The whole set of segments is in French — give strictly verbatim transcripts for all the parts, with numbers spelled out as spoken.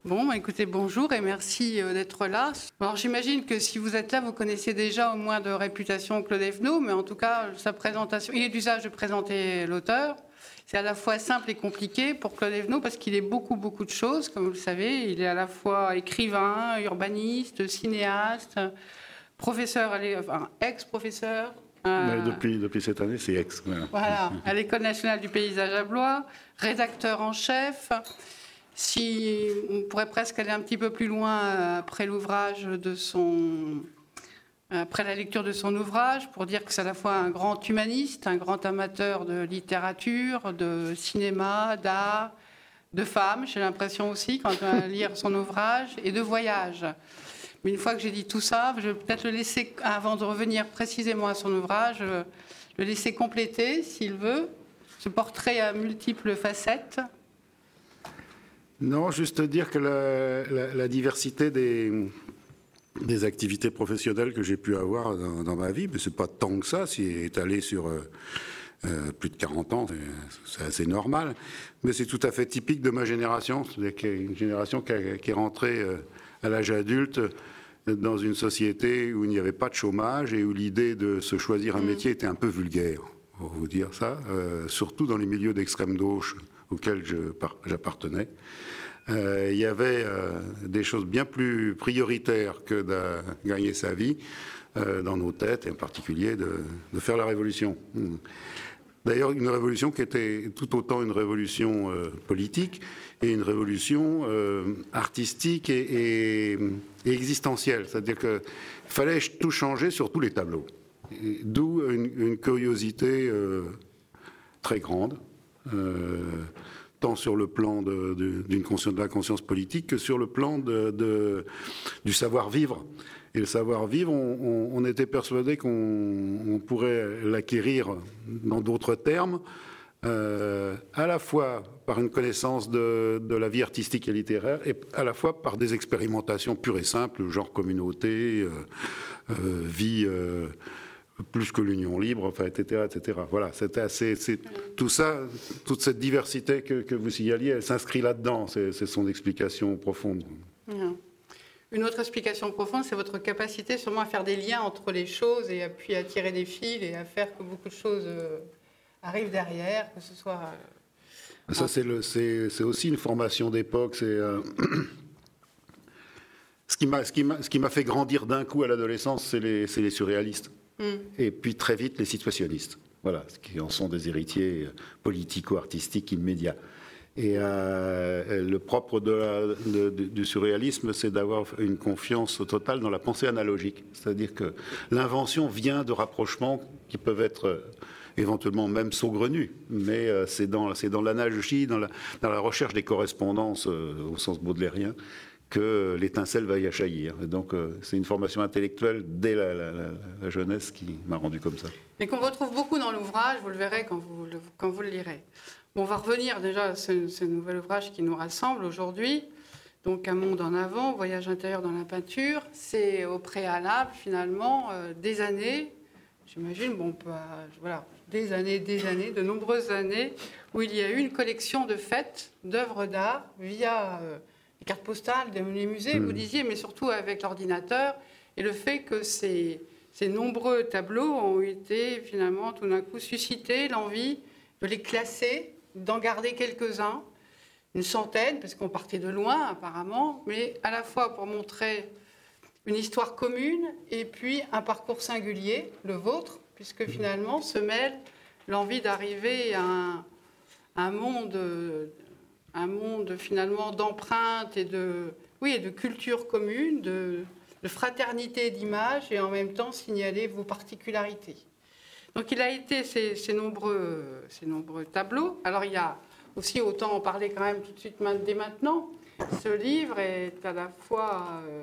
Bon, écoutez, bonjour et merci d'être là. Alors j'imagine que si vous êtes là, vous connaissez déjà au moins de réputation Claude Haévenot, mais en tout cas, sa présentation, il est d'usage de présenter l'auteur. C'est à la fois simple et compliqué pour Claude Haévenot parce qu'il est beaucoup, beaucoup de choses, comme vous le savez. Il est à la fois écrivain, urbaniste, cinéaste, professeur, enfin ex-professeur. Euh, depuis, depuis cette année, c'est ex. Voilà. Voilà, à l'École nationale du paysage à Blois, rédacteur en chef. Si on pourrait presque aller un petit peu plus loin après l'ouvrage de son, après la lecture de son ouvrage, pour dire que c'est à la fois un grand humaniste, un grand amateur de littérature, de cinéma, d'art, de femmes, j'ai l'impression aussi quand on va lire son ouvrage, et de voyage. Mais une fois que j'ai dit tout ça, je vais peut-être le laisser, avant de revenir précisément à son ouvrage, le laisser compléter, s'il veut, ce portrait à multiples facettes. Non, juste dire que la, la, la diversité des, des activités professionnelles que j'ai pu avoir dans, dans ma vie, mais c'est pas tant que ça, c'est étalé sur euh, euh, plus de quarante ans, c'est assez normal, mais c'est tout à fait typique de ma génération, c'est-à-dire une génération qui, a, qui est rentrée euh, à l'âge adulte dans une société où il n'y avait pas de chômage et où l'idée de se choisir un métier était un peu vulgaire, pour vous dire ça, euh, surtout dans les milieux d'extrême gauche auxquels je, j'appartenais. Euh, il y avait euh, des choses bien plus prioritaires que de gagner sa vie euh, dans nos têtes, et en particulier de, de faire la révolution. D'ailleurs, une révolution qui était tout autant une révolution euh, politique et une révolution euh, artistique et, et, et existentielle. C'est-à-dire qu'il fallait tout changer sur tous les tableaux. D'où une, une curiosité euh, très grande. Euh, tant sur le plan de, de, d'une conscience, de la conscience politique que sur le plan de, de, du savoir-vivre. Et le savoir-vivre, on, on, on était persuadé qu'on on pourrait l'acquérir dans d'autres termes, euh, à la fois par une connaissance de, de la vie artistique et littéraire, et à la fois par des expérimentations pures et simples, genre communauté, euh, euh, vie... Euh, plus que l'union libre, enfin, et cetera, et cetera. Voilà, c'était assez, c'est, tout ça, toute cette diversité que, que vous signaliez, elle s'inscrit là-dedans. C'est, c'est son explication profonde. Une autre explication profonde, c'est votre capacité sûrement à faire des liens entre les choses et à, puis à tirer des fils et à faire que beaucoup de choses euh, arrivent derrière, que ce soit... Euh, ça, c'est, le, c'est, c'est aussi une formation d'époque. C'est... Euh, ce, qui m'a, ce, qui m'a, ce qui m'a fait grandir d'un coup à l'adolescence, c'est les, c'est les surréalistes. Mm. Et puis très vite les situationnistes, voilà, qui en sont des héritiers politico-artistiques immédiats. Et euh, le propre de la, de, de, du surréalisme, c'est d'avoir une confiance totale dans la pensée analogique. C'est-à-dire que l'invention vient de rapprochements qui peuvent être éventuellement même saugrenus, mais euh, c'est, dans, c'est dans l'analogie, dans la, dans la recherche des correspondances euh, au sens baudelairien, que l'étincelle va y jaillir. Donc euh, c'est une formation intellectuelle dès la, la, la, la jeunesse qui m'a rendu comme ça. Mais qu'on retrouve beaucoup dans l'ouvrage, vous le verrez quand vous le, quand vous le lirez. Bon, on va revenir déjà à ce, ce nouvel ouvrage qui nous rassemble aujourd'hui. Donc Un monde en avant, voyage intérieur dans la peinture. C'est au préalable finalement euh, des années, j'imagine, bon, peut, euh, voilà, des années, des années, de nombreuses années, où il y a eu une collection de fêtes, d'œuvres d'art via... Euh, les cartes postales, les musées, mmh. vous disiez, mais surtout avec l'ordinateur, et le fait que ces, ces nombreux tableaux ont été finalement tout d'un coup suscité l'envie de les classer, d'en garder quelques-uns, une centaine, parce qu'on partait de loin apparemment, mais à la fois pour montrer une histoire commune et puis un parcours singulier, le vôtre, puisque finalement se mêle l'envie d'arriver à un, à un monde... un monde finalement d'empreintes et de, oui, et de culture commune, de, de fraternité d'image et en même temps signaler vos particularités. Donc il a été ces, ces, nombreux, ces nombreux tableaux. Alors il y a aussi, autant en parler quand même tout de suite dès maintenant, ce livre est à la fois euh,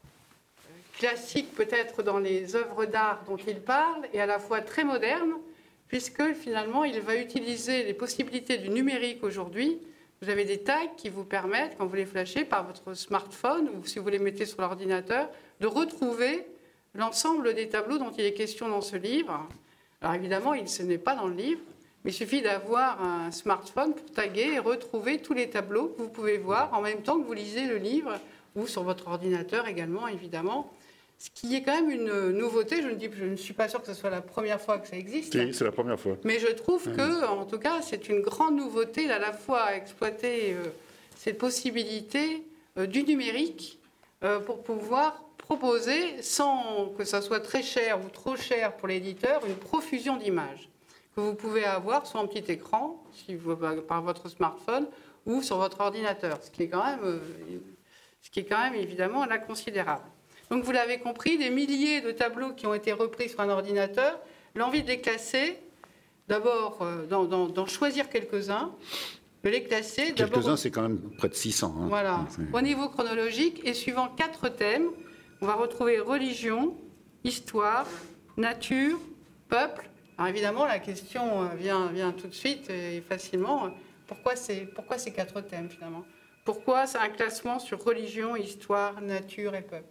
classique peut-être dans les œuvres d'art dont il parle et à la fois très moderne, puisque finalement il va utiliser les possibilités du numérique aujourd'hui. Vous avez des tags qui vous permettent, quand vous les flashez par votre smartphone ou si vous les mettez sur l'ordinateur, de retrouver l'ensemble des tableaux dont il est question dans ce livre. Alors évidemment, il, ce n'est pas dans le livre, Mais il suffit d'avoir un smartphone pour taguer et retrouver tous les tableaux que vous pouvez voir en même temps que vous lisez le livre, ou sur votre ordinateur également, évidemment. Ce qui est quand même une nouveauté. Je ne, dis, je ne suis pas sûre que ce soit la première fois que ça existe. Oui, c'est la première fois. Mais je trouve que, en tout cas, c'est une grande nouveauté à la fois à exploiter euh, cette possibilité euh, du numérique euh, pour pouvoir proposer, sans que ça soit très cher ou trop cher pour l'éditeur, une profusion d'images que vous pouvez avoir sur un petit écran, si vous, par votre smartphone, ou sur votre ordinateur, ce qui est quand même, euh, ce qui est quand même évidemment là considérable. Donc vous l'avez compris, des milliers de tableaux qui ont été repris sur un ordinateur, l'envie de les classer, d'abord euh, d'en, d'en, d'en choisir quelques-uns, de les classer. Quelques-uns, c'est quand même près de six cents. Hein. Voilà, au niveau chronologique, et suivant quatre thèmes, on va retrouver religion, histoire, nature, peuple. Alors évidemment, la question vient, vient tout de suite et facilement. Pourquoi ces, pourquoi ces quatre thèmes finalement ? Pourquoi c'est un classement sur religion, histoire, nature et peuple ?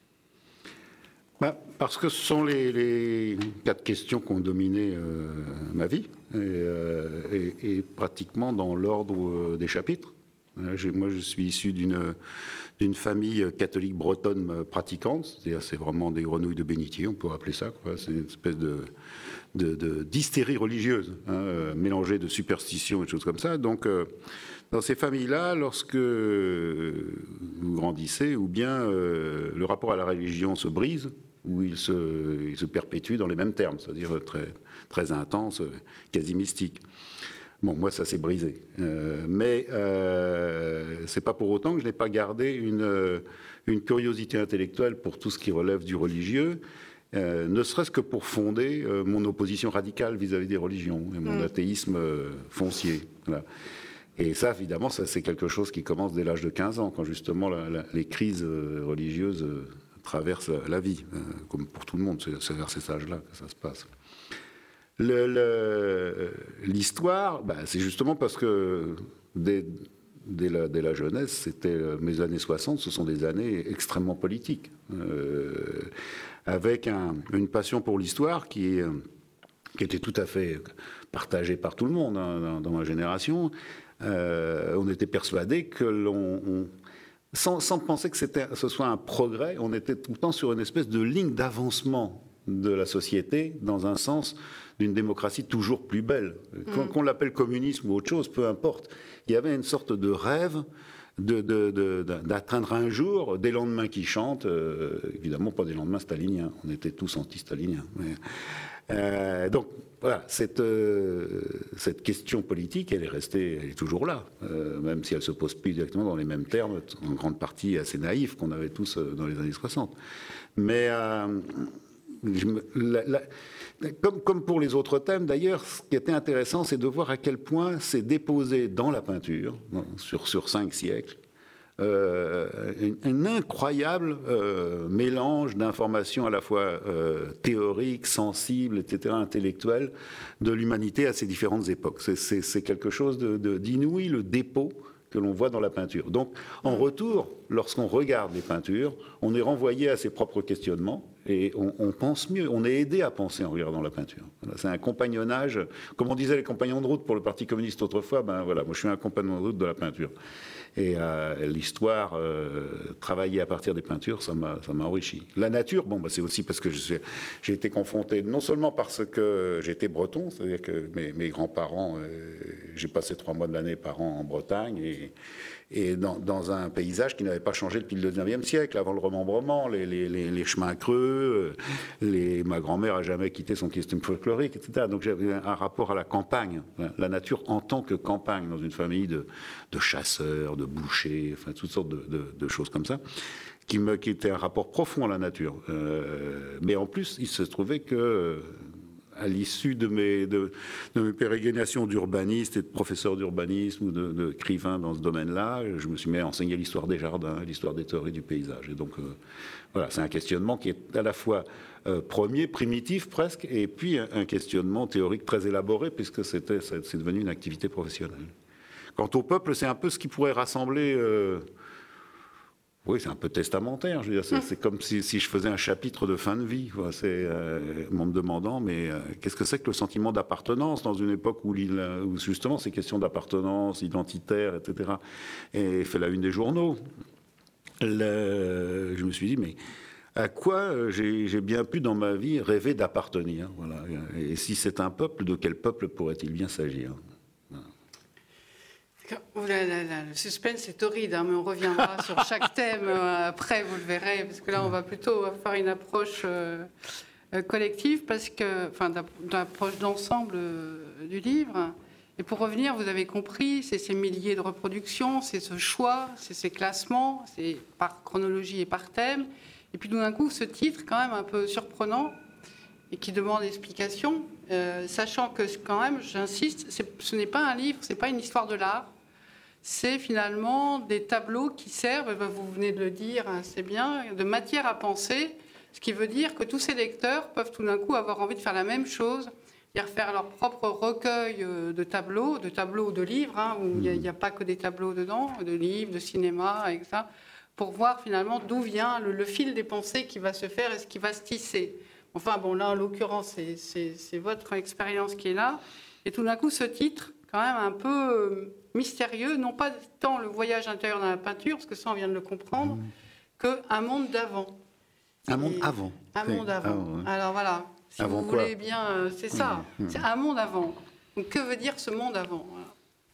Bah, parce que ce sont les, les quatre questions qui ont dominé euh, ma vie, et, euh, et, et pratiquement dans l'ordre des chapitres. J'ai, moi, je suis issu d'une, d'une famille catholique bretonne pratiquante, c'est-à-dire c'est vraiment des grenouilles de bénitier, on peut appeler ça, quoi. C'est une espèce de, de, de, d'hystérie religieuse, hein, mélangée de superstitions et de choses comme ça. Donc, euh, dans ces familles-là, lorsque vous grandissez, ou bien euh, le rapport à la religion se brise, où il se, il se perpétue dans les mêmes termes, c'est-à-dire très, très intense, quasi mystique. Bon, moi, ça s'est brisé. Euh, mais euh, c'est pas pour autant que je n'ai pas gardé une, une curiosité intellectuelle pour tout ce qui relève du religieux, euh, ne serait-ce que pour fonder euh, mon opposition radicale vis-à-vis des religions et mon mmh. athéisme euh, foncier. Voilà. Et ça, évidemment, ça, c'est quelque chose qui commence dès l'âge de quinze ans, quand justement la, la, les crises religieuses euh, traverse la vie, euh, comme pour tout le monde, c'est, c'est vers ces âges-là que ça se passe. Le, le, l'histoire, bah, c'est justement parce que dès, dès, la, dès la jeunesse, c'était mes années soixante, ce sont des années extrêmement politiques, euh, avec un, une passion pour l'histoire qui, qui était tout à fait partagée par tout le monde hein, dans, dans ma génération. Euh, on était persuadé que l'on... On, Sans, sans penser que c'était, ce soit un progrès, on était tout le temps sur une espèce de ligne d'avancement de la société dans un sens d'une démocratie toujours plus belle. Qu'on, qu'on l'appelle communisme ou autre chose, peu importe. Il y avait une sorte de rêve de, de, de, de, d'atteindre un jour des lendemains qui chantent. Euh, évidemment, pas des lendemains staliniens. On était tous anti-staliniens. Mais, euh, donc, voilà, cette, euh, cette question politique, elle est restée, elle est toujours là, euh, même si elle se pose plus directement dans les mêmes termes, en grande partie assez naïfs qu'on avait tous dans les années soixante. Mais euh, je me, la, la, comme, comme pour les autres thèmes, d'ailleurs, ce qui était intéressant, c'est de voir à quel point c'est déposé dans la peinture, sur, sur cinq siècles, Euh, un, un incroyable euh, mélange d'informations à la fois euh, théoriques, sensibles, et cetera, intellectuelles, de l'humanité à ces différentes époques. C'est, c'est, c'est quelque chose de, de, d'inouï, le dépôt que l'on voit dans la peinture. Donc, en retour, lorsqu'on regarde les peintures, on est renvoyé à ses propres questionnements et on, on pense mieux, on est aidé à penser en regardant la peinture. Voilà, c'est un compagnonnage, comme on disait les compagnons de route pour le Parti communiste autrefois, ben voilà, moi je suis un compagnon de route de la peinture. Et euh, l'histoire, euh, travailler à partir des peintures, ça m'a, ça m'a enrichi. La nature, bon, bah, c'est aussi parce que je suis, j'ai été confronté, non seulement parce que j'étais breton, c'est-à-dire que mes, mes grands-parents, euh, j'ai passé trois mois de l'année par an en Bretagne, et, et dans, dans un paysage qui n'avait pas changé depuis le dix-neuvième siècle, avant le remembrement, les, les, les, les chemins creux, les, ma grand-mère n'a jamais quitté son costume folklorique, et cetera. Donc j'avais un rapport à la campagne, la nature en tant que campagne, dans une famille de, de chasseurs, de bouchers, enfin toutes sortes de, de, de choses comme ça, qui, me, qui était un rapport profond à la nature. Euh, mais en plus, il se trouvait que... à l'issue de mes, de, de mes pérégrinations d'urbaniste et de professeur d'urbanisme ou de, d'écrivain dans ce domaine-là, je me suis mis à enseigner l'histoire des jardins, l'histoire des théories du paysage. Et donc, euh, voilà, c'est un questionnement qui est à la fois euh, premier, primitif presque, et puis un, un questionnement théorique très élaboré, puisque c'était, c'est, c'est devenu une activité professionnelle. Quant au peuple, c'est un peu ce qui pourrait rassembler... Euh, Oui, c'est un peu testamentaire. Je veux dire, c'est, c'est comme si, si je faisais un chapitre de fin de vie. Quoi. C'est, euh, en me demandant, mais euh, qu'est-ce que c'est que le sentiment d'appartenance dans une époque où, il, où justement ces questions d'appartenance identitaire, et cetera, et fait la une des journaux. Le, je me suis dit, mais à quoi j'ai, j'ai bien pu dans ma vie rêver d'appartenir, voilà. Et si c'est un peuple, de quel peuple pourrait-il bien s'agir? Oh là là là, le suspense est torride, hein, mais on reviendra sur chaque thème euh, après, vous le verrez, parce que là, on va plutôt faire une approche euh, euh, collective, parce que, enfin, d'approche d'ensemble euh, du livre. Et pour revenir, vous avez compris, c'est ces milliers de reproductions, c'est ce choix, c'est ces classements, c'est par chronologie et par thème. Et puis, tout d'un coup, ce titre, quand même un peu surprenant, et qui demande explication, euh, sachant que, quand même, j'insiste, c'est, ce n'est pas un livre, c'est pas une histoire de l'art. C'est finalement des tableaux qui servent, vous venez de le dire, c'est bien, de matière à penser, ce qui veut dire que tous ces lecteurs peuvent tout d'un coup avoir envie de faire la même chose, c'est-à-dire faire leur propre recueil de tableaux, de tableaux ou de livres, hein, où il n'y a, a pas que des tableaux dedans, de livres, de cinéma, et cetera, pour voir finalement d'où vient le, le fil des pensées qui va se faire et ce qui va se tisser. Enfin bon, là en l'occurrence, c'est, c'est, c'est votre expérience qui est là, et tout d'un coup ce titre, quand même un peu mystérieux, non pas tant le voyage intérieur dans la peinture, parce que ça on vient de le comprendre, mmh. qu'un monde d'avant. Un monde Et avant. Un monde avant. avant ouais. Alors voilà, si avant vous quoi voulez bien, c'est ça, mmh. c'est un monde avant. Donc que veut dire ce monde avant? Voilà.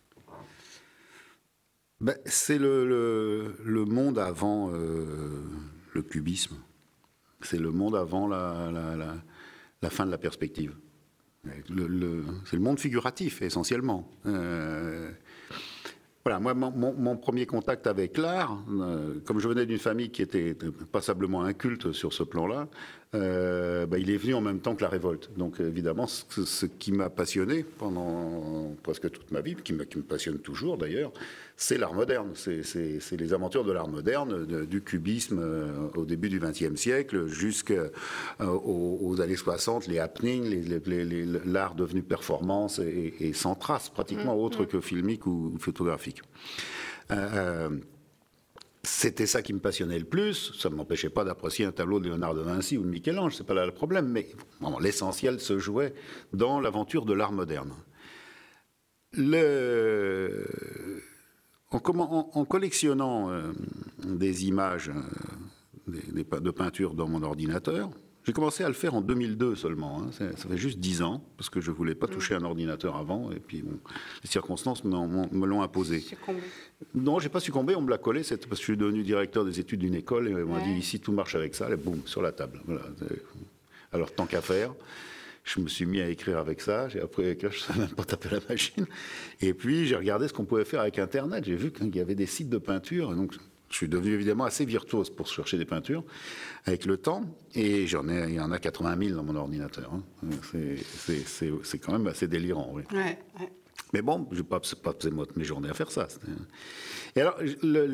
Ben, c'est le, le, le monde avant euh, le cubisme. C'est le monde avant la, la, la, la fin de la perspective. Le, le, c'est le monde figuratif, essentiellement. Euh, voilà, moi, mon, mon premier contact avec l'art, euh, comme je venais d'une famille qui était passablement inculte sur ce plan-là, euh, bah, il est venu en même temps que la révolte. Donc, évidemment, ce, ce qui m'a passionné pendant presque toute ma vie, qui me, qui me passionne toujours d'ailleurs, c'est l'art moderne. C'est, c'est, c'est les aventures de l'art moderne, de, du cubisme euh, au début du vingtième siècle jusqu'aux euh, années soixante, les happenings, les, les, les, l'art devenu performance et, et sans trace, pratiquement mmh, autre mmh. que filmique ou, ou photographique. Euh, C'était ça qui me passionnait le plus. Ça ne m'empêchait pas d'apprécier un tableau de Léonard de Vinci ou de Michel-Ange, c'est pas là le problème. Mais bon, l'essentiel se jouait dans l'aventure de l'art moderne. Le... En, en, en collectionnant euh, des images euh, des, des, de peinture dans mon ordinateur, j'ai commencé à le faire en deux mille deux seulement. Hein. Ça, ça fait juste dix ans, parce que je ne voulais pas toucher un ordinateur avant, et puis bon, les circonstances me l'ont imposé. Succombé. Non, je n'ai pas succombé, on me l'a collé, c'est parce que je suis devenu directeur des études d'une école, et on m'a ouais. dit, ici tout marche avec ça, et boum, sur la table. Voilà. Alors, tant qu'à faire, je me suis mis à écrire avec ça, j'ai appris à écrire, je ne savais même pas taper la machine, et puis j'ai regardé ce qu'on pouvait faire avec Internet, j'ai vu qu'il y avait des sites de peinture, donc... Je suis devenu évidemment assez virtuose pour chercher des peintures avec le temps, et j'en ai, il y en a quatre-vingt mille dans mon ordinateur. Hein. C'est, c'est, c'est, c'est quand même assez délirant, oui. Ouais, ouais. Mais bon, je n'ai pas passé mes journées à faire ça. Et alors, le,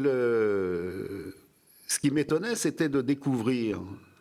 le, ce qui m'étonnait, c'était de découvrir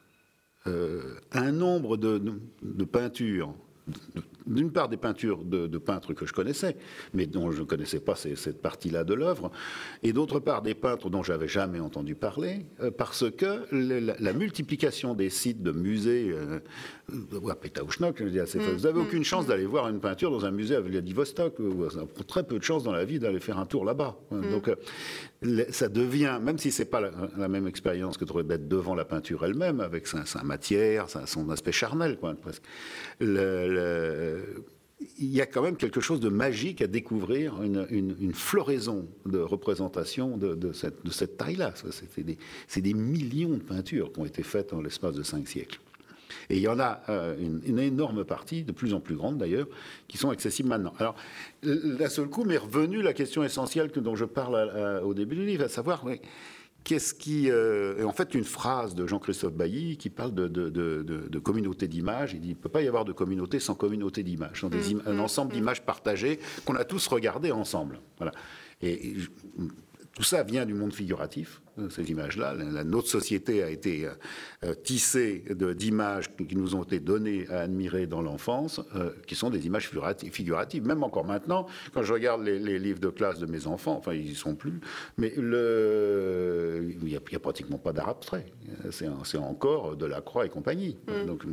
euh, un nombre de, de, de peintures. D'une part des peintures de, de peintres que je connaissais, mais dont je ne connaissais pas ces, cette partie-là de l'œuvre, et d'autre part des peintres dont je n'avais jamais entendu parler, euh, parce que le, la, la multiplication des sites de musées, euh, à Pétaouchnok, je veux dire, c'est, mmh, vous n'avez mmh, aucune chance mmh. d'aller voir une peinture dans un musée à Vladivostok, vous avez très peu de chance dans la vie d'aller faire un tour là-bas. Mmh. Donc euh, ça devient, même si ce n'est pas la, la même expérience que d'être devant la peinture elle-même, avec sa, sa matière, sa, son aspect charnel, quoi, presque. Le, le, il y a quand même quelque chose de magique à découvrir, une, une, une floraison de représentations de, de cette, de cette taille-là. C'est des, c'est des millions de peintures qui ont été faites en l'espace de cinq siècles. Et il y en a euh, une, une énorme partie, de plus en plus grande d'ailleurs, qui sont accessibles maintenant. Alors, d'un seul coup m'est revenue la question essentielle que, dont je parle à, à, au début du livre, à savoir... Oui, qu'est-ce qui, euh, en fait, une phrase de Jean-Christophe Bailly qui parle de, de, de, de, de communauté d'images. Il dit, il ne peut pas y avoir de communauté sans communauté d'images, sans des im- un ensemble d'images partagées qu'on a tous regardées ensemble. Voilà. Et, et tout ça vient du monde figuratif, ces images-là. La, la, notre société a été euh, tissée de, d'images qui nous ont été données à admirer dans l'enfance, euh, qui sont des images figuratives. Même encore maintenant, quand je regarde les, les livres de classe de mes enfants, enfin, ils n'y sont plus, mais le, il y a n'y a, a pratiquement pas d'art abstrait. C'est, c'est encore de la Croix et compagnie. Mm. Donc,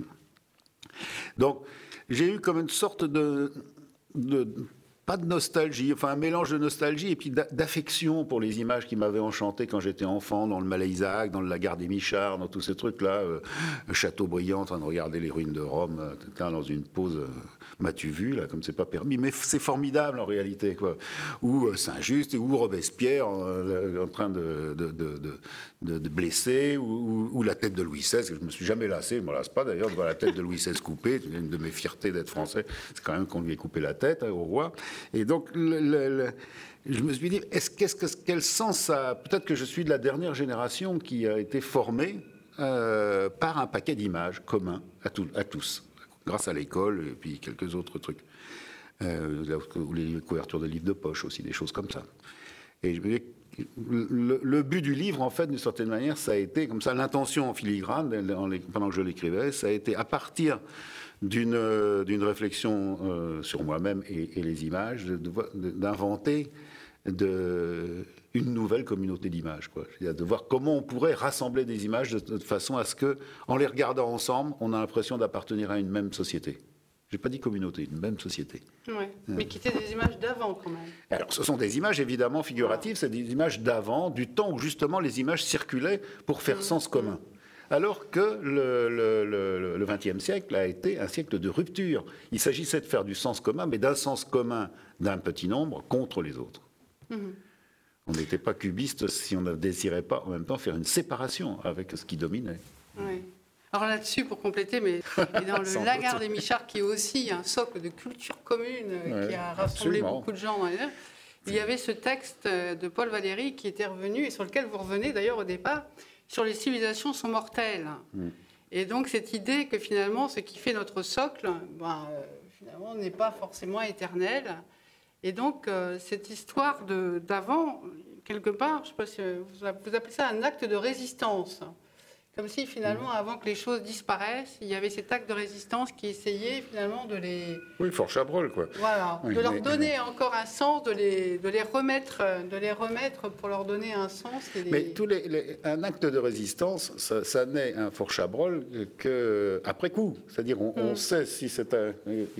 donc, j'ai eu comme une sorte de... de pas de nostalgie, enfin un mélange de nostalgie et puis d'affection pour les images qui m'avaient enchanté quand j'étais enfant, dans le Malais-Isaac, dans le Lagarde des Michards, dans tous ces trucs-là, euh, Châteaubriand, en train de regarder les ruines de Rome, euh, dans une pause, euh, m'as-tu vu, là, comme c'est pas permis, mais c'est formidable en réalité, quoi. Ou euh, Saint-Just, ou Robespierre euh, en train de, de, de, de, de, de blesser, ou, ou, ou la tête de Louis seize, que je me suis jamais lassé, je me lasse pas d'ailleurs de voir la tête de Louis seize coupée, c'est une de mes fiertés d'être français, c'est quand même qu'on lui ait coupé la tête, hein, au roi. Et donc, le, le, le, je me suis dit, est-ce, qu'est-ce que, quel sens ça a ? Peut-être que je suis de la dernière génération qui a été formée euh, par un paquet d'images communs à, tout, à tous, grâce à l'école et puis quelques autres trucs. Euh, les couvertures de livres de poche aussi, des choses comme ça. Et je me dis, le, le but du livre, en fait, d'une certaine manière, ça a été, comme ça, l'intention en filigrane, pendant que je l'écrivais, ça a été à partir d'une, euh, d'une réflexion euh, sur moi-même et, et les images, de, de, d'inventer de, une nouvelle communauté d'images, quoi. C'est-à-dire de voir comment on pourrait rassembler des images de, de façon à ce que, en les regardant ensemble, on a l'impression d'appartenir à une même société. Je n'ai pas dit communauté, une même société. Oui, euh. mais qui étaient des images d'avant, quand même. Alors, ce sont des images évidemment figuratives, c'est des images d'avant, du temps où justement les images circulaient pour faire mmh. sens commun. Alors que le, le, le, le vingtième siècle a été un siècle de rupture. Il s'agissait de faire du sens commun, mais d'un sens commun d'un petit nombre contre les autres. Mmh. On n'était pas cubiste si on ne désirait pas en même temps faire une séparation avec ce qui dominait. Oui. Alors là-dessus, pour compléter, mais dans le Lagarde des Michards, qui est aussi un socle de culture commune, ouais, qui a rassemblé absolument. beaucoup de gens, il y avait ce texte de Paul Valéry qui était revenu, et sur lequel vous revenez d'ailleurs au départ, sur les civilisations sont mortelles. Mm. Et donc cette idée que finalement, ce qui fait notre socle, ben, euh, finalement, n'est pas forcément éternel. Et donc euh, cette histoire de, d'avant, quelque part, je ne sais pas si vous appelez ça un acte de résistance. Comme si finalement, avant que les choses disparaissent, il y avait cet acte de résistance qui essayait finalement de les... Oui, Fort Chabrol, quoi. Voilà, oui, de leur mais... donner encore un sens, de les, de les remettre, de les remettre pour leur donner un sens. Et les... Mais tous les, les, un acte de résistance, ça, ça naît un Fort Chabrol que après coup. C'est-à-dire, on, mm. on sait si c'est un...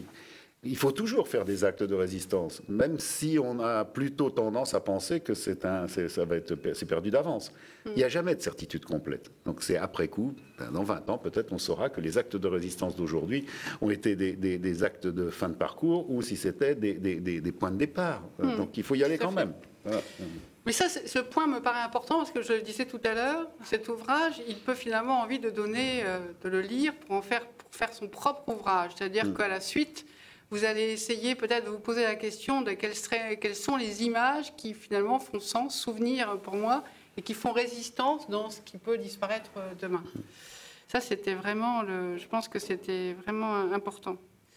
Il faut toujours faire des actes de résistance, même si on a plutôt tendance à penser que c'est un, c'est, ça va être, c'est perdu d'avance. Mm. Il n'y a jamais de certitude complète. Donc c'est après coup, dans vingt ans, peut-être on saura que les actes de résistance d'aujourd'hui ont été des, des, des actes de fin de parcours ou si c'était des, des, des, des points de départ. Mm. Donc il faut y aller quand même. Voilà. Mais ça, ce point me paraît important parce que je le disais tout à l'heure, cet ouvrage, il peut finalement envie de donner, euh, de le lire pour en faire, pour faire son propre ouvrage. C'est-à-dire mm. qu'à la suite... Vous allez essayer peut-être de vous poser la question de quelles, seraient, quelles sont les images qui finalement font sens, souvenir pour moi, et qui font résistance dans ce qui peut disparaître demain. Ça, c'était vraiment, le, je pense que c'était vraiment important.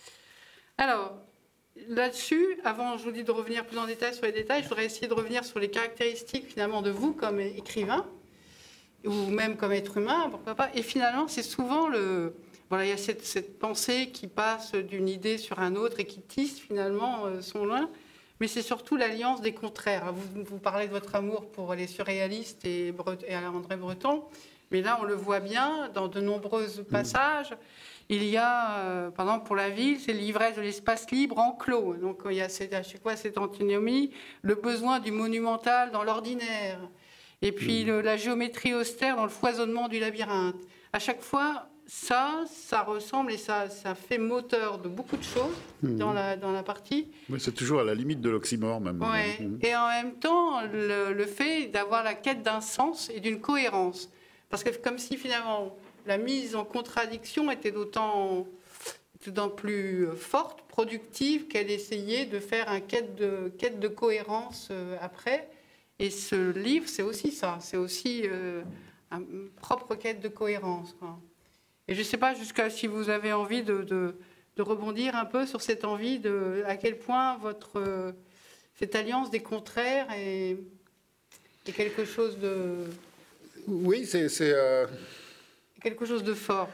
Alors, là-dessus, avant, je vous dis de revenir plus en détail sur les détails, je voudrais essayer de revenir sur les caractéristiques finalement de vous comme écrivain, ou même comme être humain, pourquoi pas. Et finalement, c'est souvent le... Voilà, il y a cette, cette pensée qui passe d'une idée sur un autre et qui tisse finalement euh, son loin, mais c'est surtout l'alliance des contraires. Vous, vous parlez de votre amour pour les surréalistes et, Bre- et André Breton, mais là on le voit bien dans de nombreux passages. Mmh. Il y a, euh, par exemple pour la ville, c'est l'ivresse de l'espace libre enclos. Donc il y a cette, à chaque fois cette antinomie, le besoin du monumental dans l'ordinaire, et puis mmh. le, la géométrie austère dans le foisonnement du labyrinthe. À chaque fois, Ça, ça ressemble et ça, ça fait moteur de beaucoup de choses mmh. dans, la, dans la partie. Oui, c'est toujours à la limite de l'oxymore même. Ouais. Mmh. Et en même temps, le, le fait d'avoir la quête d'un sens et d'une cohérence. Parce que comme si finalement la mise en contradiction était d'autant, d'autant plus forte, productive, qu'elle essayait de faire une quête de, quête de cohérence euh, après. Et ce livre, c'est aussi ça. C'est aussi euh, une propre quête de cohérence, quoi. Et je ne sais pas jusqu'à si vous avez envie de, de, de rebondir un peu sur cette envie, de, à quel point votre, euh, cette alliance des contraires est, est quelque chose de... Oui, c'est... c'est euh... quelque chose de fort.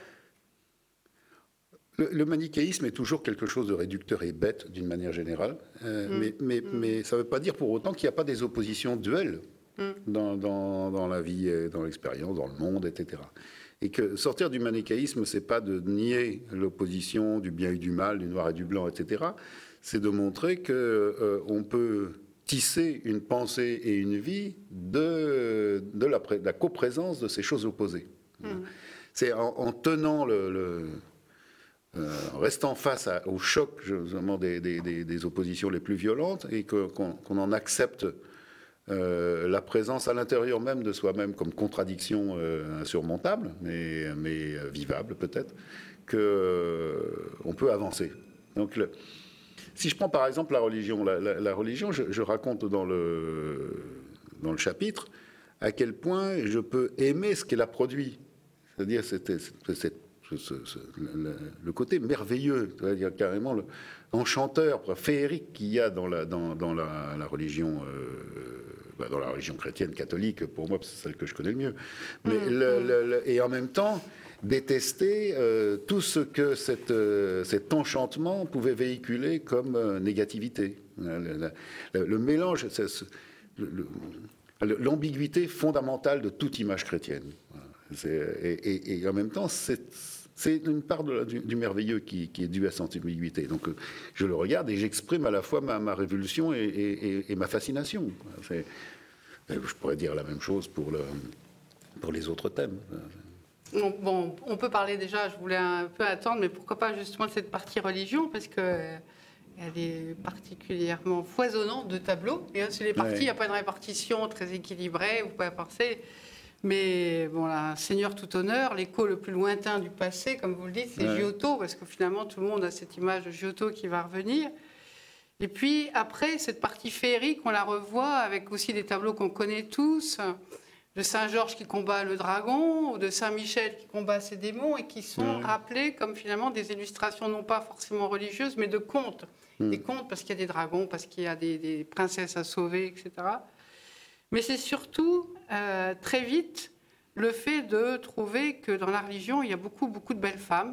Le, le manichéisme est toujours quelque chose de réducteur et bête, d'une manière générale. Euh, mmh. Mais, mais, mmh. mais ça ne veut pas dire pour autant qu'il n'y a pas des oppositions duelles. mmh. dans, dans, dans la vie, dans l'expérience, dans le monde, et cetera. Et que sortir du manichéisme, c'est pas de nier l'opposition du bien et du mal, du noir et du blanc, et cetera. C'est de montrer que euh, on peut tisser une pensée et une vie de, de, la, de la coprésence de ces choses opposées. Mmh. C'est en, en tenant le, le euh, en restant face à, au choc justement, des, des, des, des oppositions les plus violentes et que, qu'on, qu'on en accepte euh, la présence à l'intérieur même de soi-même comme contradiction euh, insurmontable, mais, mais vivable peut-être, qu'on euh, peut avancer. Donc, le, si je prends par exemple la religion, la, la, la religion, je, je raconte dans le, dans le chapitre à quel point je peux aimer ce qu'elle a produit. C'est-à-dire c'était, c'était, c'était, ce, ce, ce, le, le côté merveilleux, c'est-à-dire carrément le enchanteur, féerique qu'il y a dans la, dans, dans la, la religion, euh, bah dans la religion chrétienne catholique, pour moi, c'est celle que je connais le mieux. Mais mmh, le, le, le, et en même temps, détester euh, tout ce que cette, euh, cet enchantement pouvait véhiculer comme euh, négativité. Le, le, le mélange, c'est, c'est, le, le, l'ambiguïté fondamentale de toute image chrétienne. C'est, et, et, et en même temps, c'est, c'est une part de, du, du merveilleux qui, qui est due à cette ambiguïté. Donc, je le regarde et j'exprime à la fois ma, ma révulsion et, et, et ma fascination. C'est, je pourrais dire la même chose pour, le, pour les autres thèmes. Bon, on peut parler déjà, je voulais un peu attendre, mais pourquoi pas justement de cette partie religion, parce qu'elle est particulièrement foisonnante de tableaux. Et c'est les parties, il ouais. n'y a pas une répartition très équilibrée, vous pouvez penser. Mais bon, là, Seigneur tout honneur, l'écho le plus lointain du passé, comme vous le dites, c'est ouais. Giotto, parce que finalement, tout le monde a cette image de Giotto qui va revenir. Et puis, après, cette partie féerique, on la revoit avec aussi des tableaux qu'on connaît tous, de Saint-Georges qui combat le dragon, ou de Saint-Michel qui combat ses démons, et qui sont mmh. rappelés comme finalement des illustrations, non pas forcément religieuses, mais de contes. Mmh. Des contes parce qu'il y a des dragons, parce qu'il y a des, des princesses à sauver, et cetera. Mais c'est surtout, euh, très vite, le fait de trouver que dans la religion, il y a beaucoup, beaucoup de belles femmes,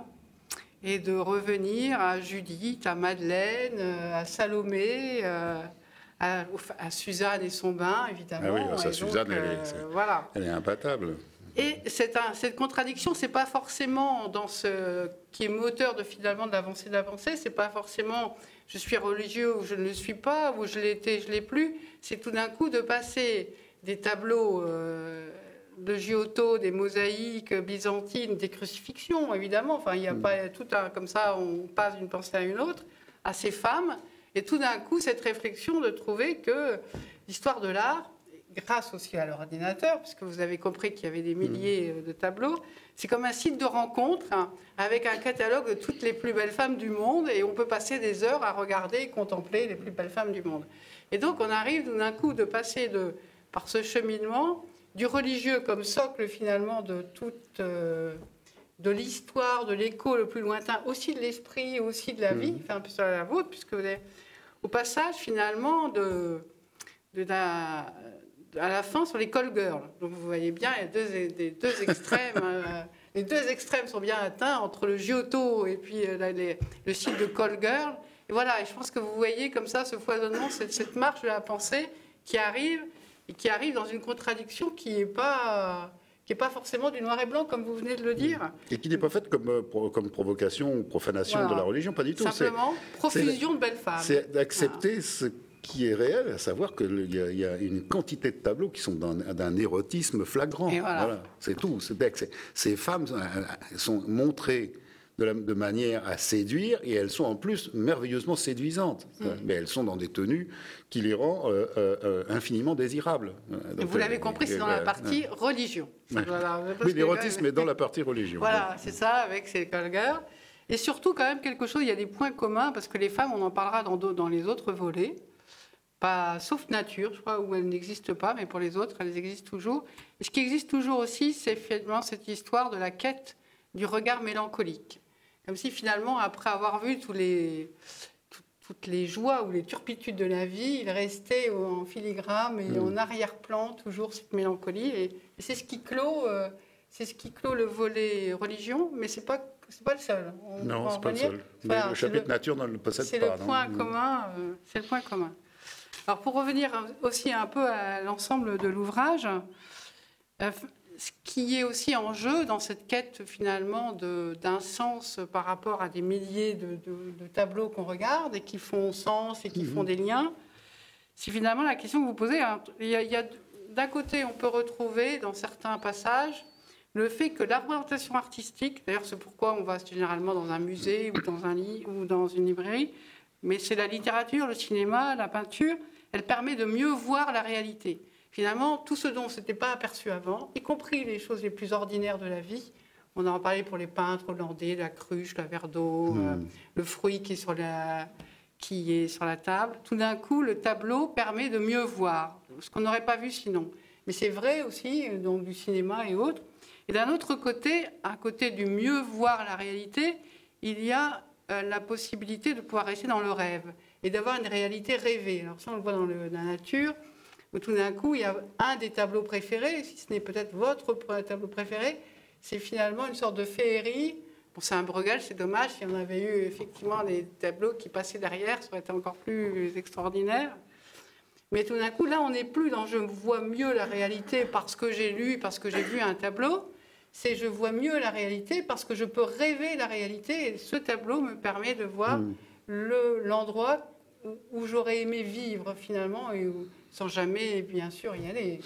et de revenir à Judith, à Madeleine, à Salomé, euh, à, à Suzanne et son bain, évidemment. Ah oui, ça, Suzanne, donc, elle, est, euh, voilà. elle est imbattable. Et cette, cette contradiction, c'est pas forcément dans ce qui est moteur de finalement de l'avancée de l'avancée, c'est pas forcément je suis religieux ou je ne le suis pas, ou je l'ai été, je l'ai plus. C'est tout d'un coup de passer des tableaux euh, de Giotto, des mosaïques byzantines, des crucifixions, évidemment. Enfin, il n'y a mmh. pas tout un, comme ça, on passe d'une pensée à une autre, à ces femmes. Et tout d'un coup, cette réflexion de trouver que l'histoire de l'art, grâce aussi à l'ordinateur, puisque vous avez compris qu'il y avait des milliers de tableaux, c'est comme un site de rencontre hein, avec un catalogue de toutes les plus belles femmes du monde, et on peut passer des heures à regarder et contempler les plus belles femmes du monde. Et donc on arrive tout d'un coup de passer de, par ce cheminement du religieux comme socle finalement de toute euh, de l'histoire, de l'écho le plus lointain, aussi de l'esprit, aussi de la vie, mmh. enfin un peu sur la vôtre, puisque vous êtes au passage finalement de, de la à la fin sur les call girls. Donc vous voyez bien, il y a deux, des deux extrêmes. euh, les deux extrêmes sont bien atteints entre le Giotto et puis euh, les, le site de call girl. Et voilà, et je pense que vous voyez comme ça ce foisonnement, cette, cette marche de la pensée qui arrive et qui arrive dans une contradiction qui n'est pas, qui est pas forcément du noir et blanc comme vous venez de le dire. Et qui n'est pas faite comme, comme provocation ou profanation voilà. de la religion, pas du tout. Simplement, c'est, profusion c'est, de belles femmes. C'est d'accepter voilà. ce qui est réel, à savoir qu'il y, y a une quantité de tableaux qui sont d'un, d'un érotisme flagrant. Voilà. Voilà, c'est tout. C'est, c'est, ces femmes sont montrées de, la, de manière à séduire, et elles sont en plus merveilleusement séduisantes. Mmh. Mais elles sont dans des tenues qui les rendent euh, euh, infiniment désirables. Donc, vous l'avez compris, c'est dans la partie religion. Voilà, oui, l'érotisme est dans la partie religion. Voilà, c'est ça, avec ces call girls. Et surtout, quand même, quelque chose, il y a des points communs, parce que les femmes, on en parlera dans, dans les autres volets. Pas, sauf nature, je crois, où elles n'existent pas, mais pour les autres, elles existent toujours. Et ce qui existe toujours aussi, c'est finalement cette histoire de la quête du regard mélancolique. Comme si finalement, après avoir vu tous les, tout, toutes les joies ou les turpitudes de la vie, il restait en filigrane et mmh. en arrière-plan toujours cette mélancolie. Et, et c'est ce qui clôt, euh, c'est ce qui clôt le volet religion, mais c'est pas c'est pas le seul. On non, c'est pas le seul. Enfin, le chapitre le, nature ne le possède c'est pas. Le point non. commun, euh, c'est le point commun. Alors pour revenir aussi un peu à l'ensemble de l'ouvrage, euh, ce qui est aussi en jeu dans cette quête finalement de, d'un sens par rapport à des milliers de, de, de tableaux qu'on regarde et qui font sens et qui mmh. font des liens, c'est finalement la question que vous posez. Hein. Il y a, il y a, d'un côté, on peut retrouver dans certains passages le fait que la représentation artistique, d'ailleurs c'est pourquoi on va généralement dans un musée ou dans, un lit, ou dans une librairie, mais c'est la littérature, le cinéma, la peinture, elle permet de mieux voir la réalité. Finalement, tout ce dont on ne s'était pas aperçu avant, y compris les choses les plus ordinaires de la vie, on en parlait pour les peintres hollandais, la cruche, la verre d'eau, mmh. euh, le fruit qui est, sur la, qui est sur la table, tout d'un coup, le tableau permet de mieux voir, ce qu'on n'aurait pas vu sinon. Mais c'est vrai aussi, donc, du cinéma et autres. Et d'un autre côté, à côté du mieux voir la réalité, il y a euh, la possibilité de pouvoir rester dans le rêve et d'avoir une réalité rêvée. Alors ça, on le voit dans, le, dans la nature, où tout d'un coup, il y a un des tableaux préférés, si ce n'est peut-être votre tableau préféré, c'est finalement une sorte de féerie. Bon, c'est un Bruegel, c'est dommage, si on avait eu effectivement des tableaux qui passaient derrière, ça aurait été encore plus extraordinaire. Mais tout d'un coup, là, on n'est plus dans « je vois mieux la réalité parce que j'ai lu, parce que j'ai vu un tableau », c'est « je vois mieux la réalité parce que je peux rêver la réalité ». Et ce tableau me permet de voir mmh. le, l'endroit où, où j'aurais aimé vivre finalement, et où, sans jamais, bien sûr, y aller.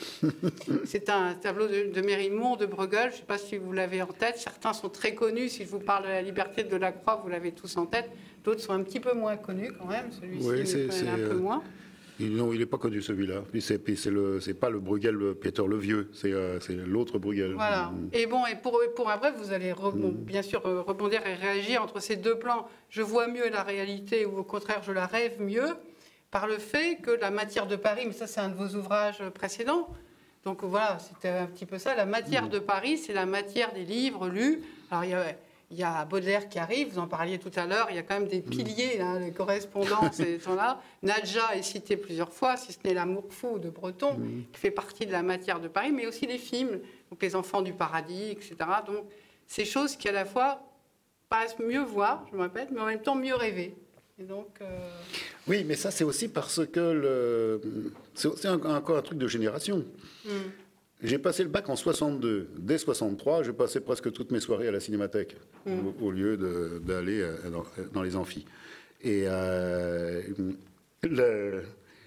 C'est un tableau de, de Mérimont, de Bruegel, je ne sais pas si vous l'avez en tête. Certains sont très connus, si je vous parle de La liberté de Delacroix, vous l'avez tous en tête. D'autres sont un petit peu moins connus quand même, celui-ci oui, c'est, c'est, un peu euh... moins. Non, il n'est pas connu celui-là. Puis c'est, puis c'est, le, c'est pas le Bruegel Peter le Vieux, c'est, euh, c'est l'autre Bruegel. Voilà. Mmh. Et bon, et pour, pour un bref, vous allez rebond, mmh. bien sûr rebondir et réagir entre ces deux plans. Je vois mieux la réalité ou au contraire, je la rêve mieux par le fait que la matière de Paris, mais ça c'est un de vos ouvrages précédents, donc voilà, c'était un petit peu ça. La matière mmh. de Paris, c'est la matière des livres lus. Alors il y a... Il y a Baudelaire qui arrive, vous en parliez tout à l'heure, il y a quand même des piliers, hein, les correspondances sont là. Nadja est cité plusieurs fois, si ce n'est L'amour fou de Breton, mmh. qui fait partie de la matière de Paris, mais aussi les films, donc Les enfants du paradis, et cetera. Donc, ces choses qui, à la fois, paraissent mieux voir, je me répète, mais en même temps mieux rêver. Et donc, euh... Oui, mais ça, c'est aussi parce que le... c'est aussi encore un truc de génération. Mmh. J'ai passé le bac en soixante-deux. Dès soixante-trois, je passais presque toutes mes soirées à la cinémathèque, mmh. au, au lieu de, d'aller dans, dans les amphis. Et euh, le,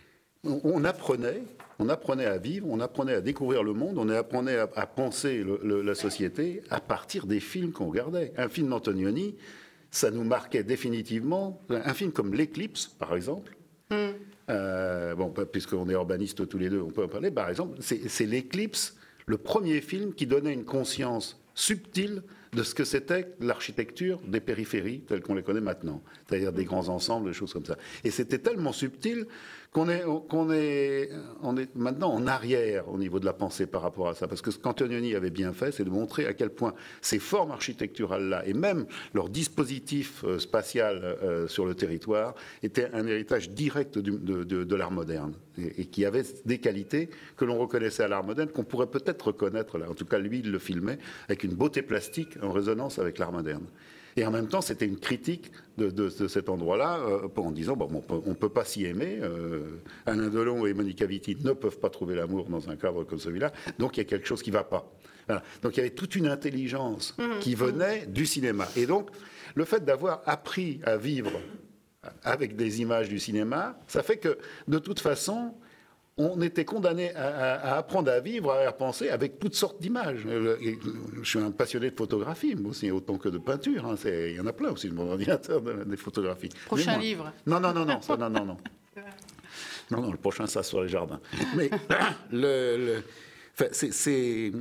on, apprenait, on apprenait à vivre, on apprenait à découvrir le monde, on apprenait à, à penser le, le, la société à partir des films qu'on regardait. Un film d'Antonioni, ça nous marquait définitivement. Un film comme L'Éclipse, par exemple, mmh. Euh, bon, puisqu'on est urbanistes tous les deux, on peut en parler. Par exemple, c'est, c'est L'Éclipse, le premier film qui donnait une conscience subtile de ce que c'était l'architecture des périphéries telles qu'on les connaît maintenant, c'est-à-dire des grands ensembles, des choses comme ça. Et c'était tellement subtil qu'on est, qu'on est, on est maintenant en arrière au niveau de la pensée par rapport à ça. Parce que ce qu'Antonioni avait bien fait, c'est de montrer à quel point ces formes architecturales-là, et même leur dispositif euh, spatial euh, sur le territoire, étaient un héritage direct du, de, de, de l'art moderne. Et, et qui avait des qualités que l'on reconnaissait à l'art moderne, qu'on pourrait peut-être reconnaître, là. En tout cas, lui, il le filmait, avec une beauté plastique en résonance avec l'art moderne. Et en même temps, c'était une critique de, de, de cet endroit-là, euh, en disant bon, on ne peut pas s'y aimer. Euh, Alain Delon et Monica Vitti ne peuvent pas trouver l'amour dans un cadre comme celui-là, donc il y a quelque chose qui ne va pas. Voilà. Donc il y avait toute une intelligence mmh, qui venait mmh. du cinéma. Et donc, le fait d'avoir appris à vivre avec des images du cinéma, ça fait que, de toute façon, on était condamné à, à, à apprendre à vivre, à penser avec toutes sortes d'images. Je suis un passionné de photographie, moi aussi, autant que de peinture. Hein. Il y en a plein aussi de mon ordinateur, de, des photographies. Prochain livre. Non, non, non, non, ça, non, non, non. Non, non, le prochain, ça sur les jardins. Mais le, le, enfin, c'est, c'est,